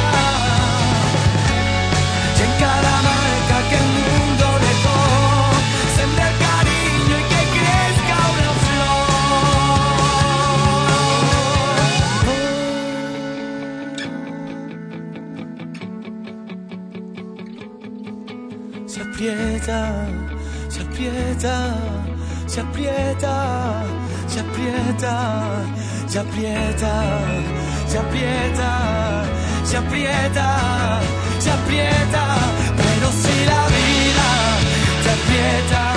Y en cada marca que el mundo dejó, sembra el cariño y que crezca una flor. Se aprieta, se aprieta, se aprieta, se aprieta, se aprieta, se aprieta, se aprieta, se aprieta, pero si la vida te aprieta.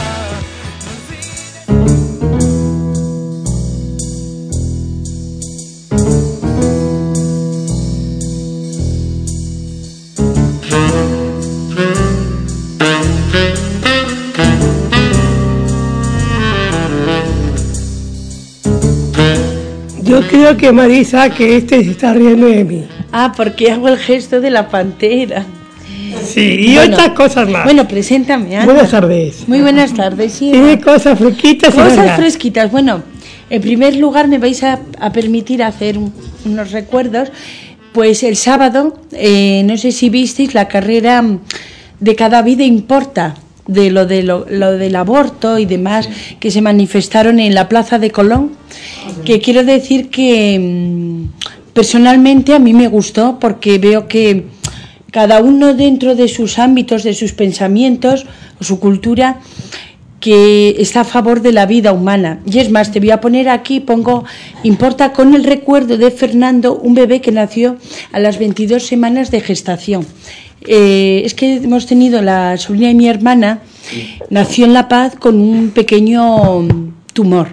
Yo creo que Marisa, que este se está riendo de mí. Ah, porque hago el gesto de la pantera. Sí, y Bueno, otras cosas más. Bueno, preséntame, Ana. Buenas tardes. Muy buenas tardes, sí. Tiene cosas fresquitas y Cosas largas. fresquitas. Bueno, en primer lugar me vais a, a permitir hacer un- unos recuerdos. Pues el sábado, eh, no sé si visteis la carrera mm, de Cada Vida Importa, de lo, de lo, lo del aborto y demás, que se manifestaron en la Plaza de Colón, que quiero decir que mm, personalmente a mí me gustó porque veo que cada uno dentro de sus ámbitos, de sus pensamientos o su cultura, que está a favor de la vida humana. Y es más, te voy a poner aquí, pongo, importa con el recuerdo de Fernando, un bebé que nació a las veintidós semanas de gestación. Eh, es que hemos tenido la sobrina de mi hermana, nació en La Paz con un pequeño tumor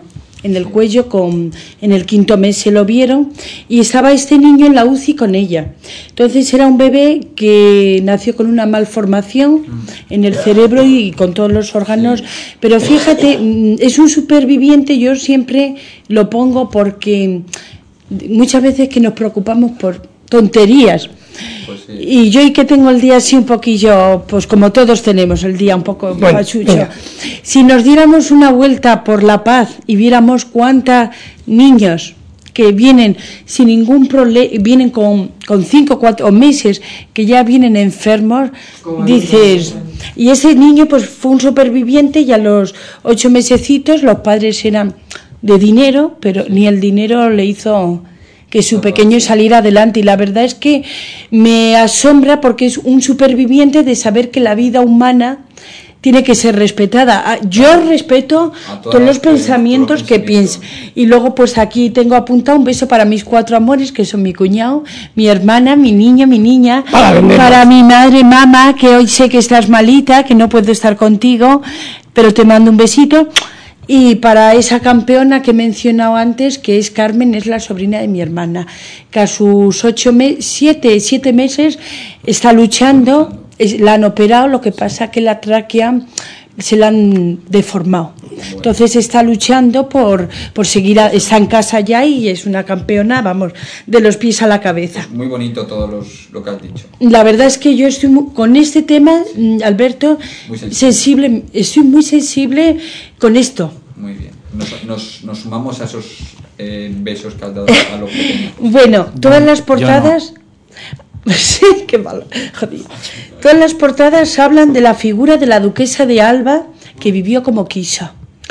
en el cuello, con, en el quinto mes se lo vieron, y estaba este niño en la U C I con ella. Entonces era un bebé que nació con una malformación en el cerebro y con todos los órganos, pero fíjate, es un superviviente. Yo siempre lo pongo porque muchas veces que nos preocupamos por tonterías. Pues sí. Y yo, y que tengo el día así un poquillo, pues como todos tenemos el día un poco bueno, pachucho, venga. Si nos diéramos una vuelta por La Paz y viéramos cuántos niños que vienen sin ningún problema, vienen con, con cinco o cuatro meses, que ya vienen enfermos, dices, y ese niño pues fue un superviviente, y a los ocho mesecitos los padres eran de dinero, pero ni el dinero le hizo que su pequeño saliera adelante. Y la verdad es que me asombra, porque es un superviviente de saber que la vida humana tiene que ser respetada. Yo respeto todos los pensamientos que pienso. Y luego pues aquí tengo apuntado un beso para mis cuatro amores, que son mi cuñado, mi hermana, mi niño, mi niña, para mi madre, mamá, que hoy sé que estás malita, que no puedo estar contigo, pero te mando un besito. Y para esa campeona que he mencionado antes, que es Carmen, es la sobrina de mi hermana, que a sus ocho meses, siete, siete meses está luchando, es, la han operado, lo que pasa que la tráquea se la han deformado. Entonces está luchando por, por seguir, a, está en casa ya y es una campeona, vamos, de los pies a la cabeza. Es muy bonito todo los, lo que has dicho. La verdad es que yo estoy muy, con este tema, sí. Alberto, muy sensible. sensible, estoy muy sensible con esto. Muy bien. Nos, nos, nos sumamos a esos eh, besos que has dado a los pequeños. Bueno, todas las portadas... Sí, qué malo. Joder. Todas las portadas hablan de la figura de la duquesa de Alba, que vivió como quiso.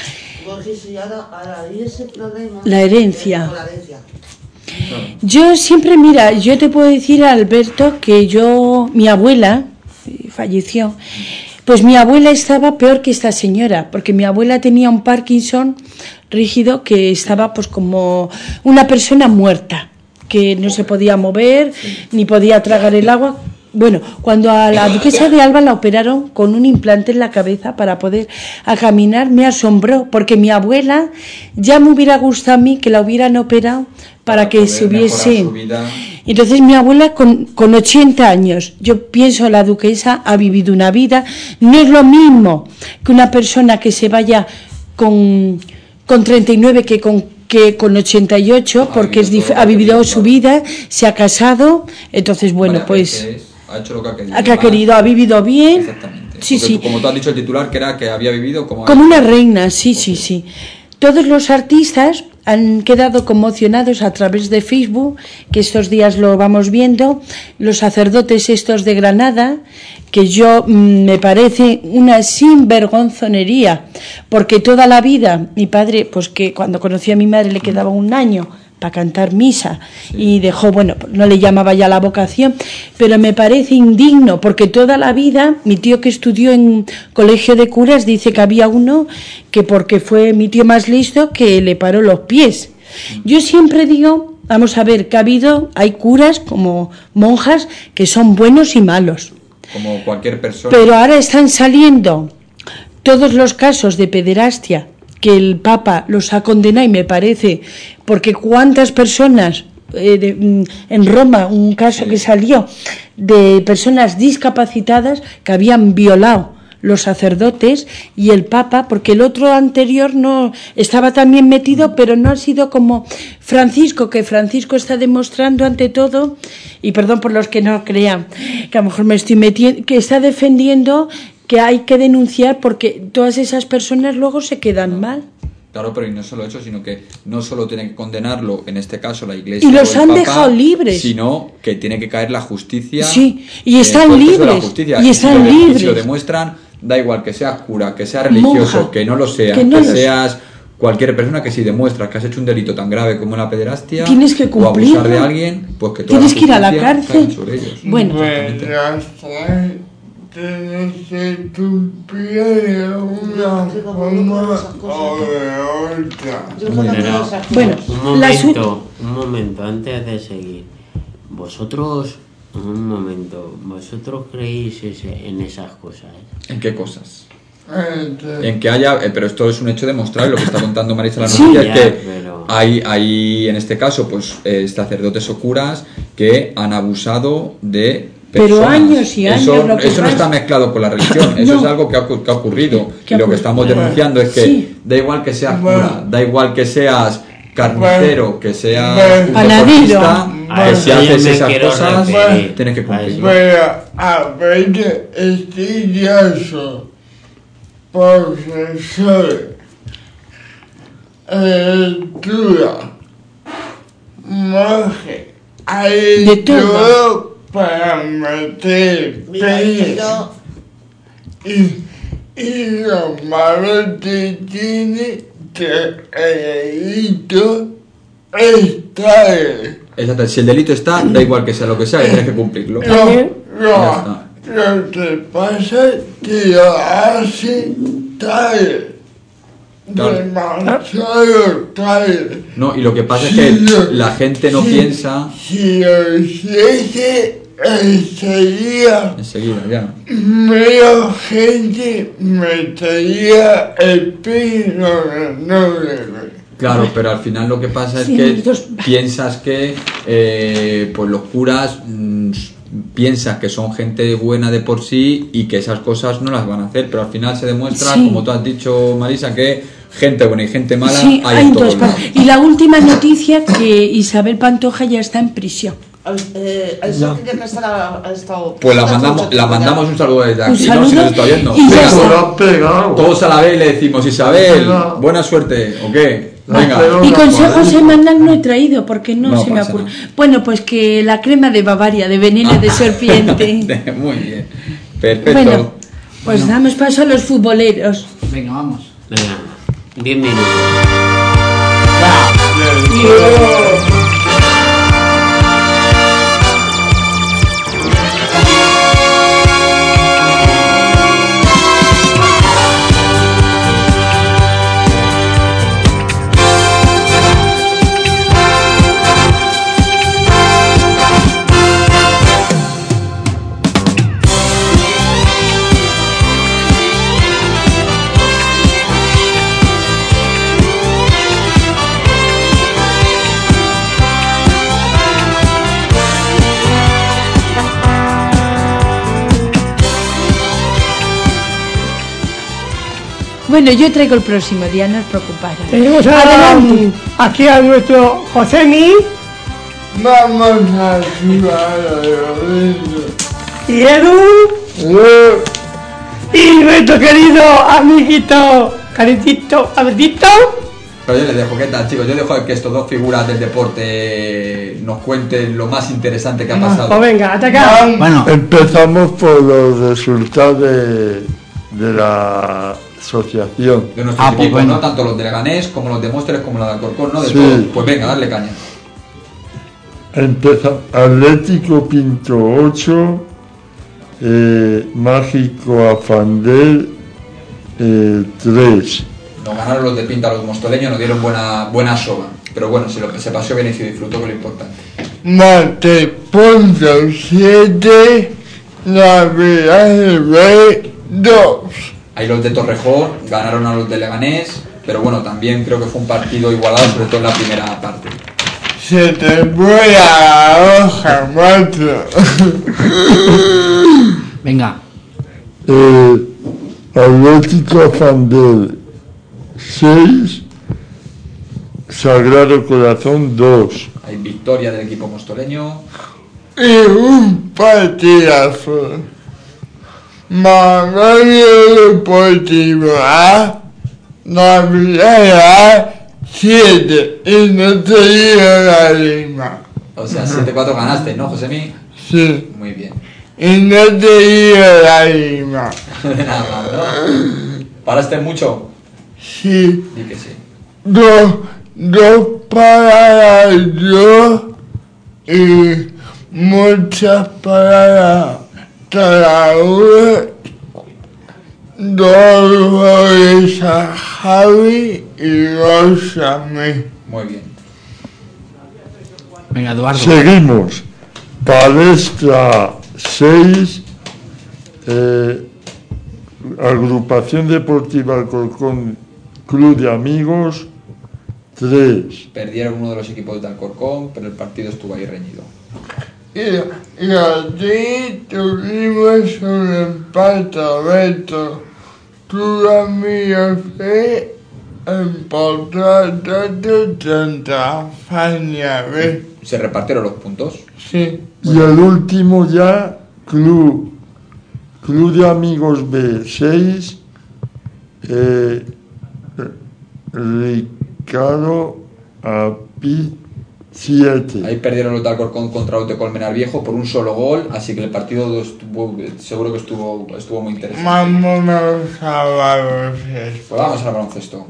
La herencia. Yo siempre, mira, yo te puedo decir, Alberto, que yo, mi abuela falleció, pues mi abuela estaba peor que esta señora, porque mi abuela tenía un Parkinson rígido, que estaba pues como una persona muerta, que no se podía mover, ni podía tragar el agua. Bueno, cuando a la duquesa de Alba la operaron con un implante en la cabeza para poder a caminar, me asombró, porque mi abuela ya me hubiera gustado a mí que la hubieran operado para, para que se hubiese... Entonces mi abuela con, con ochenta años, yo pienso la duquesa ha vivido una vida, no es lo mismo que una persona que se vaya con, con treinta y nueve que con que con ochenta y ocho, porque es dif- ha vivido su vida, se ha casado, entonces bueno, pues ha hecho lo que ha querido, ha, que ha, querido, ha vivido bien. Exactamente. Sí, porque sí. Tú, como tú has dicho el titular, que era que había vivido como, como una reina, sí, okay. sí, sí. Todos los artistas han quedado conmocionados a través de Facebook, que estos días lo vamos viendo, los sacerdotes estos de Granada, que yo mmm, me parece una sinvergonzonería, porque toda la vida mi padre, pues que cuando conocí a mi madre le quedaba un año para cantar misa, sí. y dejó, bueno, no le llamaba ya la vocación, pero me parece indigno, porque toda la vida, mi tío que estudió en colegio de curas dice que había uno que porque fue mi tío más listo que le paró los pies. Yo siempre digo, vamos a ver, que ha habido, hay curas como monjas que son buenos y malos. Como cualquier persona. Pero ahora están saliendo todos los casos de pederastia que el Papa los ha condenado, y me parece, porque cuántas personas, eh, de, en Roma, un caso que salió de personas discapacitadas que habían violado los sacerdotes y el Papa, porque el otro anterior no estaba también metido, pero no ha sido como Francisco, que Francisco está demostrando ante todo, y perdón por los que no crean, que a lo mejor me estoy metiendo, que está defendiendo que hay que denunciar, porque todas esas personas luego se quedan mal. Claro, pero y no solo eso, sino que no solo tiene que condenarlo, en este caso la Iglesia, y los o el han Papa, dejado libres, sino que tiene que caer la justicia. Sí, y están libres. Y están y si libres. Si lo demuestran, da igual que seas cura, que seas religioso, monja, que no lo seas, que, no que seas cualquier persona, que si demuestras que has hecho un delito tan grave como una pederastia, tienes que o abusar de alguien, pues que toda tienes la que ir a la cárcel. Sobre ellos. Bueno. Desde tu piel una forma o de otra. Bueno, un momento, un momento antes de seguir. Vosotros, un momento, vosotros creéis ese, en esas cosas. ¿En qué cosas? en que haya, eh, pero esto es un hecho demostrado, y lo que está contando Marisa la Sí. noticia es Ya, que pero- hay, hay, en este caso, pues eh, sacerdotes o curas que han abusado de Pero personas. años y eso, años, lo que eso no pasa- está mezclado con la religión, eso No. es algo que ha, ocu- que ha ocurrido. Que y lo ha que estamos ocurrido. denunciando es que Sí. da igual que seas Bueno. cura, da igual que seas carnicero, que seas Bueno. un Panadero. deportista, A que eso si yo haces me esas quiero cosas, referir. tienes que A cumplirlo. Pero a veces estudiosos, profesores, lectura, monje, hay De todo. todo para meter peso. Y, y lo malo que tiene que el delito está ahí. Exacto, si el delito está, da igual que sea lo que sea, tienes que cumplirlo. Lo, También. lo, lo que pasa es que lo hace tarde. Claro. Demasiado tarde. No, y lo que pasa es que la gente no Sí. piensa Si lo hiciese enseguida, enseguida, ya. menos gente metería el pie donde no debe. Claro, pero al final lo que pasa es Sí, que dos- piensas que eh, pues los curas mm, piensas que son gente buena de por sí y que esas cosas no las van a hacer, pero al final se demuestra, Sí. como tú has dicho, Marisa, que gente buena y gente mala Sí, hay hay en en todos todas lados. partes. Y la última noticia, que Isabel Pantoja ya está en prisión. Eh, eso tiene que estar a- ha estado. Pues la mandamos, la mandamos un saludo desde Un aquí, ¿no? saludo Si nos está viendo. y ya Venga, está. Lo ha pegado. todos a la vez le decimos, Isabel, Venga. buena suerte, ¿o qué? La Venga. pegó. Y Una consejos cuadrilla. semanal no he traído porque no, No se me pasa ocurre. nada. Bueno, pues que la crema de Bavaria, de veneno de serpiente. Muy bien. Perfecto. Bueno, pues damos paso a los futboleros. Venga, vamos. Venga, diez minutos. Bueno, yo traigo el próximo día, no os preocupáis. Tenemos a- Adelante. aquí a nuestro Josemi Vamos a ayudar a Lorenzo. y Edu y nuestro querido amiguito Caritito Abedito. Pero yo les dejo, ¿qué tal, chicos? Yo dejo que estos dos figuras del deporte nos cuenten lo más interesante que ha Pues pasado. venga, ataca. Bueno, Empezamos por los resultados de, de la asociación. De nuestros Ah, pues equipos, bueno. ¿no? Tanto los de Leganés como los de Móstoles como los de Alcorcón, ¿no? De Sí. todo. Pues venga, darle caña. Empeza Atlético Pinto ocho, eh, Mágico Afandel eh, tres. Nos ganaron los de Pinta, los mostoleños, nos dieron buena, buena soga. Pero bueno, se, lo, se pasó bien y se disfrutó, que es lo importante. Monteponto siete, la B dos. Ahí los de Torrejón ganaron a los de Leganés, pero bueno, también creo que fue un partido igualado, sobre todo en la primera parte. Se te fue a la hoja, macho. venga. Eh, Atlético Afandel seis, Sagrado Corazón dos. Hay victoria del equipo mostoleño. Y un partidazo. Magario Deportivo A, Navidad siete, y no te digo la lima. O sea, siete cuatro ganaste, ¿no, Josemi? Sí, Muy bien. y no te digo la lima. Nada más, ¿no? ¿Paraste mucho? Sí, Di que sí. dos, dos paradas yo y muchas paradas cada una. Dos goles a Javi y dos a mí. Muy bien. Venga, Eduardo. Seguimos. Palestra seis, eh, Agrupación Deportiva Alcorcón, Club de Amigos, tres. Perdieron uno de los equipos de Alcorcón, pero el partido estuvo ahí reñido. Y, y allí tuvimos un empate, Beto. Tu amigo fue empatado de Santa Fania, ¿ves? ¿Se repartieron los puntos? Sí. Y el último ya, Club, Club de Amigos B, seis. Eh, Ricardo Api, siete. Ahí perdieron los de Alcorcón contra los de Colmenar Viejo por un solo gol, así que el partido estuvo, seguro que estuvo, estuvo muy interesante. Vámonos a baloncesto. Pues vamos al baloncesto.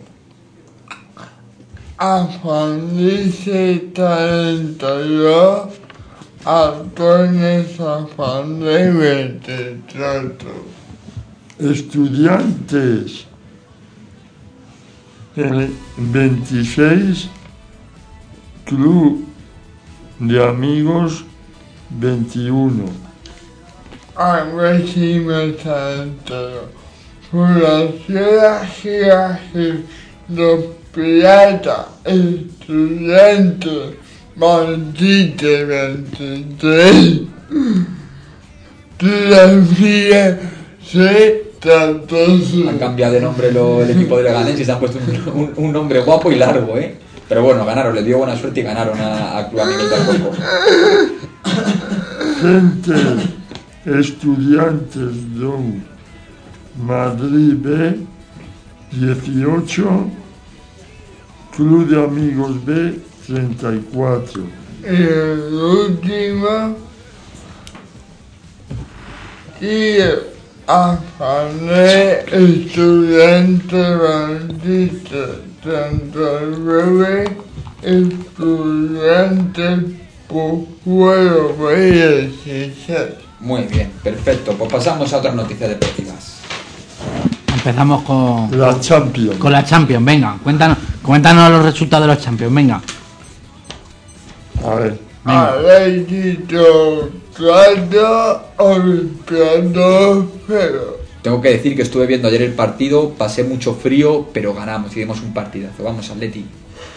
Afandise treinta y dos, Antonio Afandise veintitrés. Estudiantes, el veintiséis, Club de Amigos veintiuno. A ver si me salto. Fundación Gigantes de Pirata, Estudiantes, maldito veintitrés. Todavía se trató su... Han cambiado de nombre lo, el equipo de Leganés y se han puesto un, un, un nombre guapo y largo, ¿eh? Pero bueno, ganaron, les dio buena suerte y ganaron a, a Club Amigos de Alcorcón. Gente, Estudiantes dos, Madrid B, dieciocho, Club de Amigos B, treinta y cuatro. Y el último, y afané estudiante maldito, treinta y nueve, estudiante Pozuelo dieciséis. Muy bien, perfecto. Pues pasamos a otras noticias deportivas. Empezamos con La Champions. con la Champions, venga, cuéntanos, cuéntanos los resultados de los Champions, venga. A ver. Atlético cuatro, Olympiacos cero. Tengo que decir que estuve viendo ayer el partido, pasé mucho frío, pero ganamos y dimos un partidazo. Vamos, Atleti.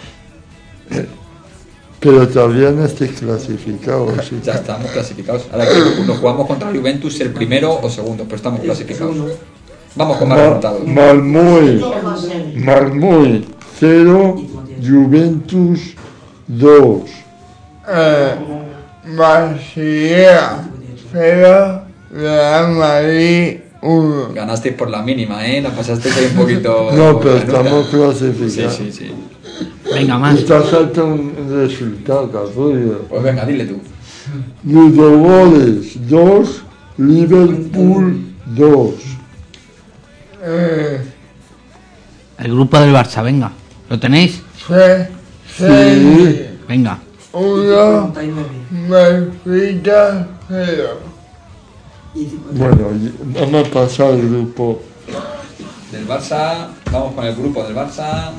Pero todavía no estés clasificado. ¿Sí? Ya estamos clasificados. Ahora que nos jugamos contra el Juventus, el primero o segundo, pero estamos clasificados. Vamos con más Ma- resultados. Malmö, Malmö cero, Juventus dos. Eh, Marsella cero, Real Madrid uno. Ganasteis por la mínima, ¿eh? La pasasteis ahí un poquito... No, pero canuta. estamos clasificados. Sí, sí, sí. Venga, más. Está falta un resultado, Capullo. Pues venga, dile tú. Ludogorets dos, Liverpool dos. Eh, El grupo del Barça, venga. ¿Lo tenéis? seis, seis, Venga. uno, Benfica cero. Bueno, y- vamos a pasar al grupo. Del Barça, vamos con el grupo del Barça.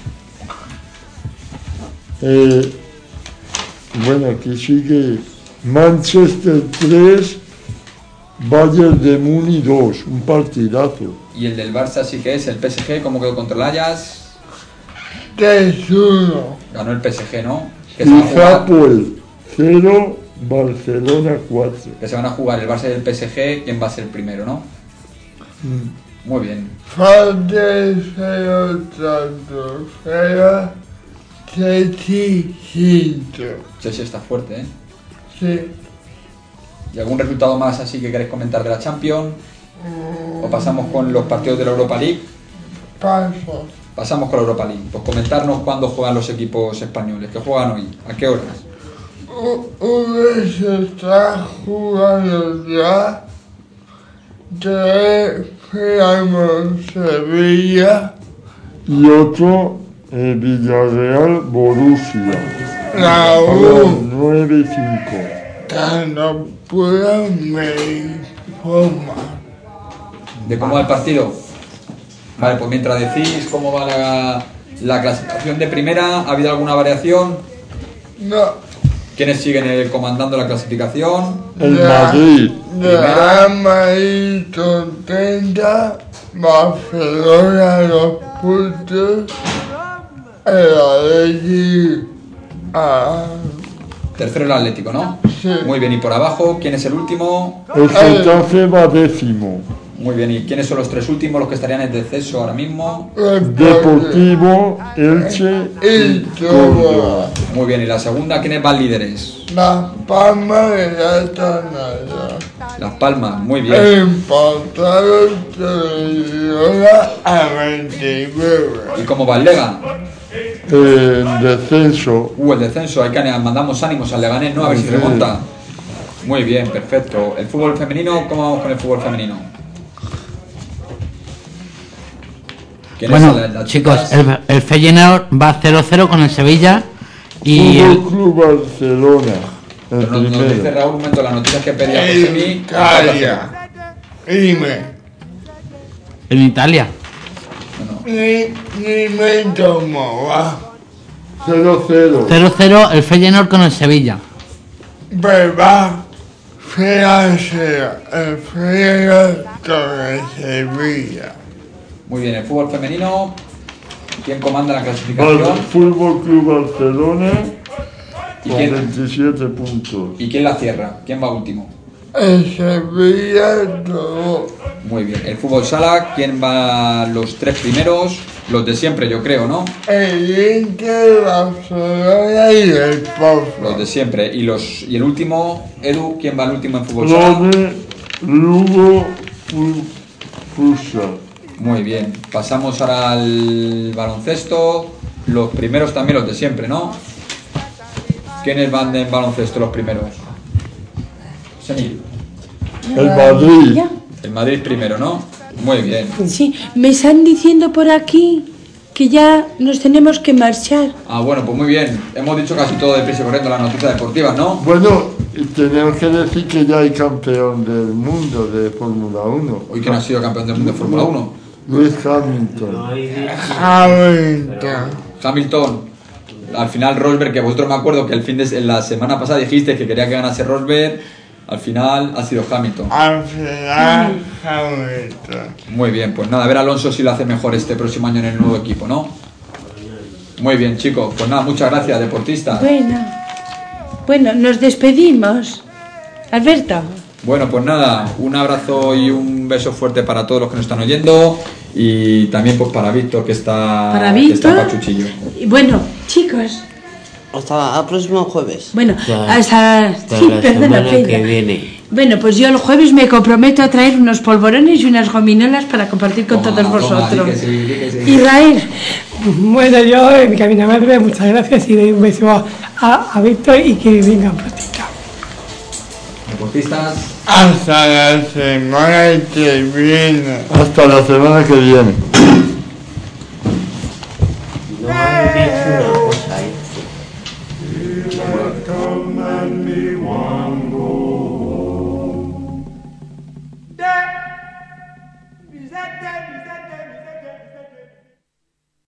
Eh, bueno, aquí sigue Manchester tres, Bayern de Múnich dos, un partidazo. Y el del Barça sí que es el P S G, ¿cómo quedó contra el Ajax? tres uno. Ganó el P S G, ¿no? Que se, van a Y jugar, Hapoel cero, Barcelona cuatro. que se van a jugar el Barça y el P S G, ¿quién va a ser el primero, no? Muy bien. Falta cero, tanto cero, Chelsea cinco. Chelsea está fuerte, ¿eh? Sí. ¿Y algún resultado más así que queréis comentar de la Champions? ¿O pasamos con los partidos de la Europa League? Paso. Pasamos con la Europa League. Pues comentarnos cuándo juegan los equipos españoles. ¿Qué juegan hoy? ¿A qué horas? Uno se está jugando ya. Tres jugamos Sevilla. Y otro, eh, Villarreal, Borussia. La A las U. nueve y cinco. Que no puedo me informa. ¿De cómo va el partido? Vale, pues mientras decís cómo va la, la clasificación de primera, ¿ha habido alguna variación? No. ¿Quiénes siguen el, comandando la clasificación? El Madrid. Real Madrid con treinta, Barcelona dos puntos, el Atlético a... Tercero el Atlético, ¿no? Sí. Muy bien, y por abajo, ¿quién es el último? El Getafe va décimo. Muy bien, ¿y quiénes son los tres últimos, los que estarían en descenso ahora mismo? Deportivo, Elche y Córdoba. Muy bien, ¿y la segunda, quiénes van líderes? Las Palmas de la Tonada. Las Palmas, muy bien. Empataron Televisión a veintinueve. ¿Y cómo va el Lega? En descenso. Uh, el descenso, hay que mandamos ánimos al Leganés, ¿no? A ver si Sí. remonta. Muy bien, perfecto. ¿El fútbol femenino? ¿Cómo vamos con el fútbol femenino? Bueno, chicos, el, el Feyenoord va cero cero con el Sevilla y Fútbol el, Club Barcelona. El Nos, nos dice primero. Raúl un momento las noticias que pedía Josemi. Calla. Dime. en Italia. Ni, ni me tomo, va. cero cero. cero cero el Feyenoord con el Sevilla. ¿Verdad? Fea sea el Feyenoord con el Sevilla. Muy bien, el fútbol femenino. ¿Quién comanda la Bar- clasificación? Fútbol Club Barcelona ¿Y con quién, veintisiete puntos. ¿Y quién la cierra? ¿Quién va último? El Sevilla todo. Muy bien. El fútbol sala, ¿quién va los tres primeros? Los de siempre, yo creo, ¿no? El Inter, Barcelona y el Porto. Los de siempre. ¿Y los y el último, Edu, quién va el último en fútbol sala? Rome, Lugo, Fu- Futsal. Muy bien. Pasamos ahora al baloncesto. Los primeros también, los de siempre, ¿no? ¿Quiénes van en baloncesto los primeros? Senil. El Madrid. El Madrid primero, ¿no? Muy bien. Sí, me están diciendo por aquí que ya nos tenemos que marchar. Ah, bueno, pues muy bien. Hemos dicho casi todo deprisa y corriendo las noticias deportivas, ¿no? Bueno, y tenemos que decir que ya hay campeón del mundo de Fórmula uno. Hoy quién ha sido campeón del mundo de Fórmula uno. Lewis Hamilton. Hamilton. Hamilton. Al final Rosberg, que vosotros me acuerdo que el fin de en la semana pasada dijiste que quería que ganase Rosberg, al final ha sido Hamilton. Al final, Hamilton. Muy bien, pues nada, a ver Alonso si lo hace mejor este próximo año en el nuevo equipo, ¿no? Muy bien, chicos, pues nada, muchas gracias, deportistas. Bueno, bueno, nos despedimos. Alberto. Bueno, pues nada, un abrazo y un beso fuerte para todos los que nos están oyendo y también pues para Víctor que está, Para que está Víctor. pachuchillo. Y bueno, chicos. Hasta el próximo jueves. Bueno, Ya, hasta, hasta sí, la perdona, semana Peña. que viene. Bueno, pues yo el jueves me comprometo a traer unos polvorones y unas gominolas para compartir con Toma, todos toma, vosotros. di que sí, di que sí. Israel. Bueno, yo en mi camino madre, muchas gracias y doy un beso a, a, a Víctor y que vengan prontito. Deportistas. Hasta la semana que viene. Hasta la semana que viene. No me dicho una cosa, ¿eh? Come and me one.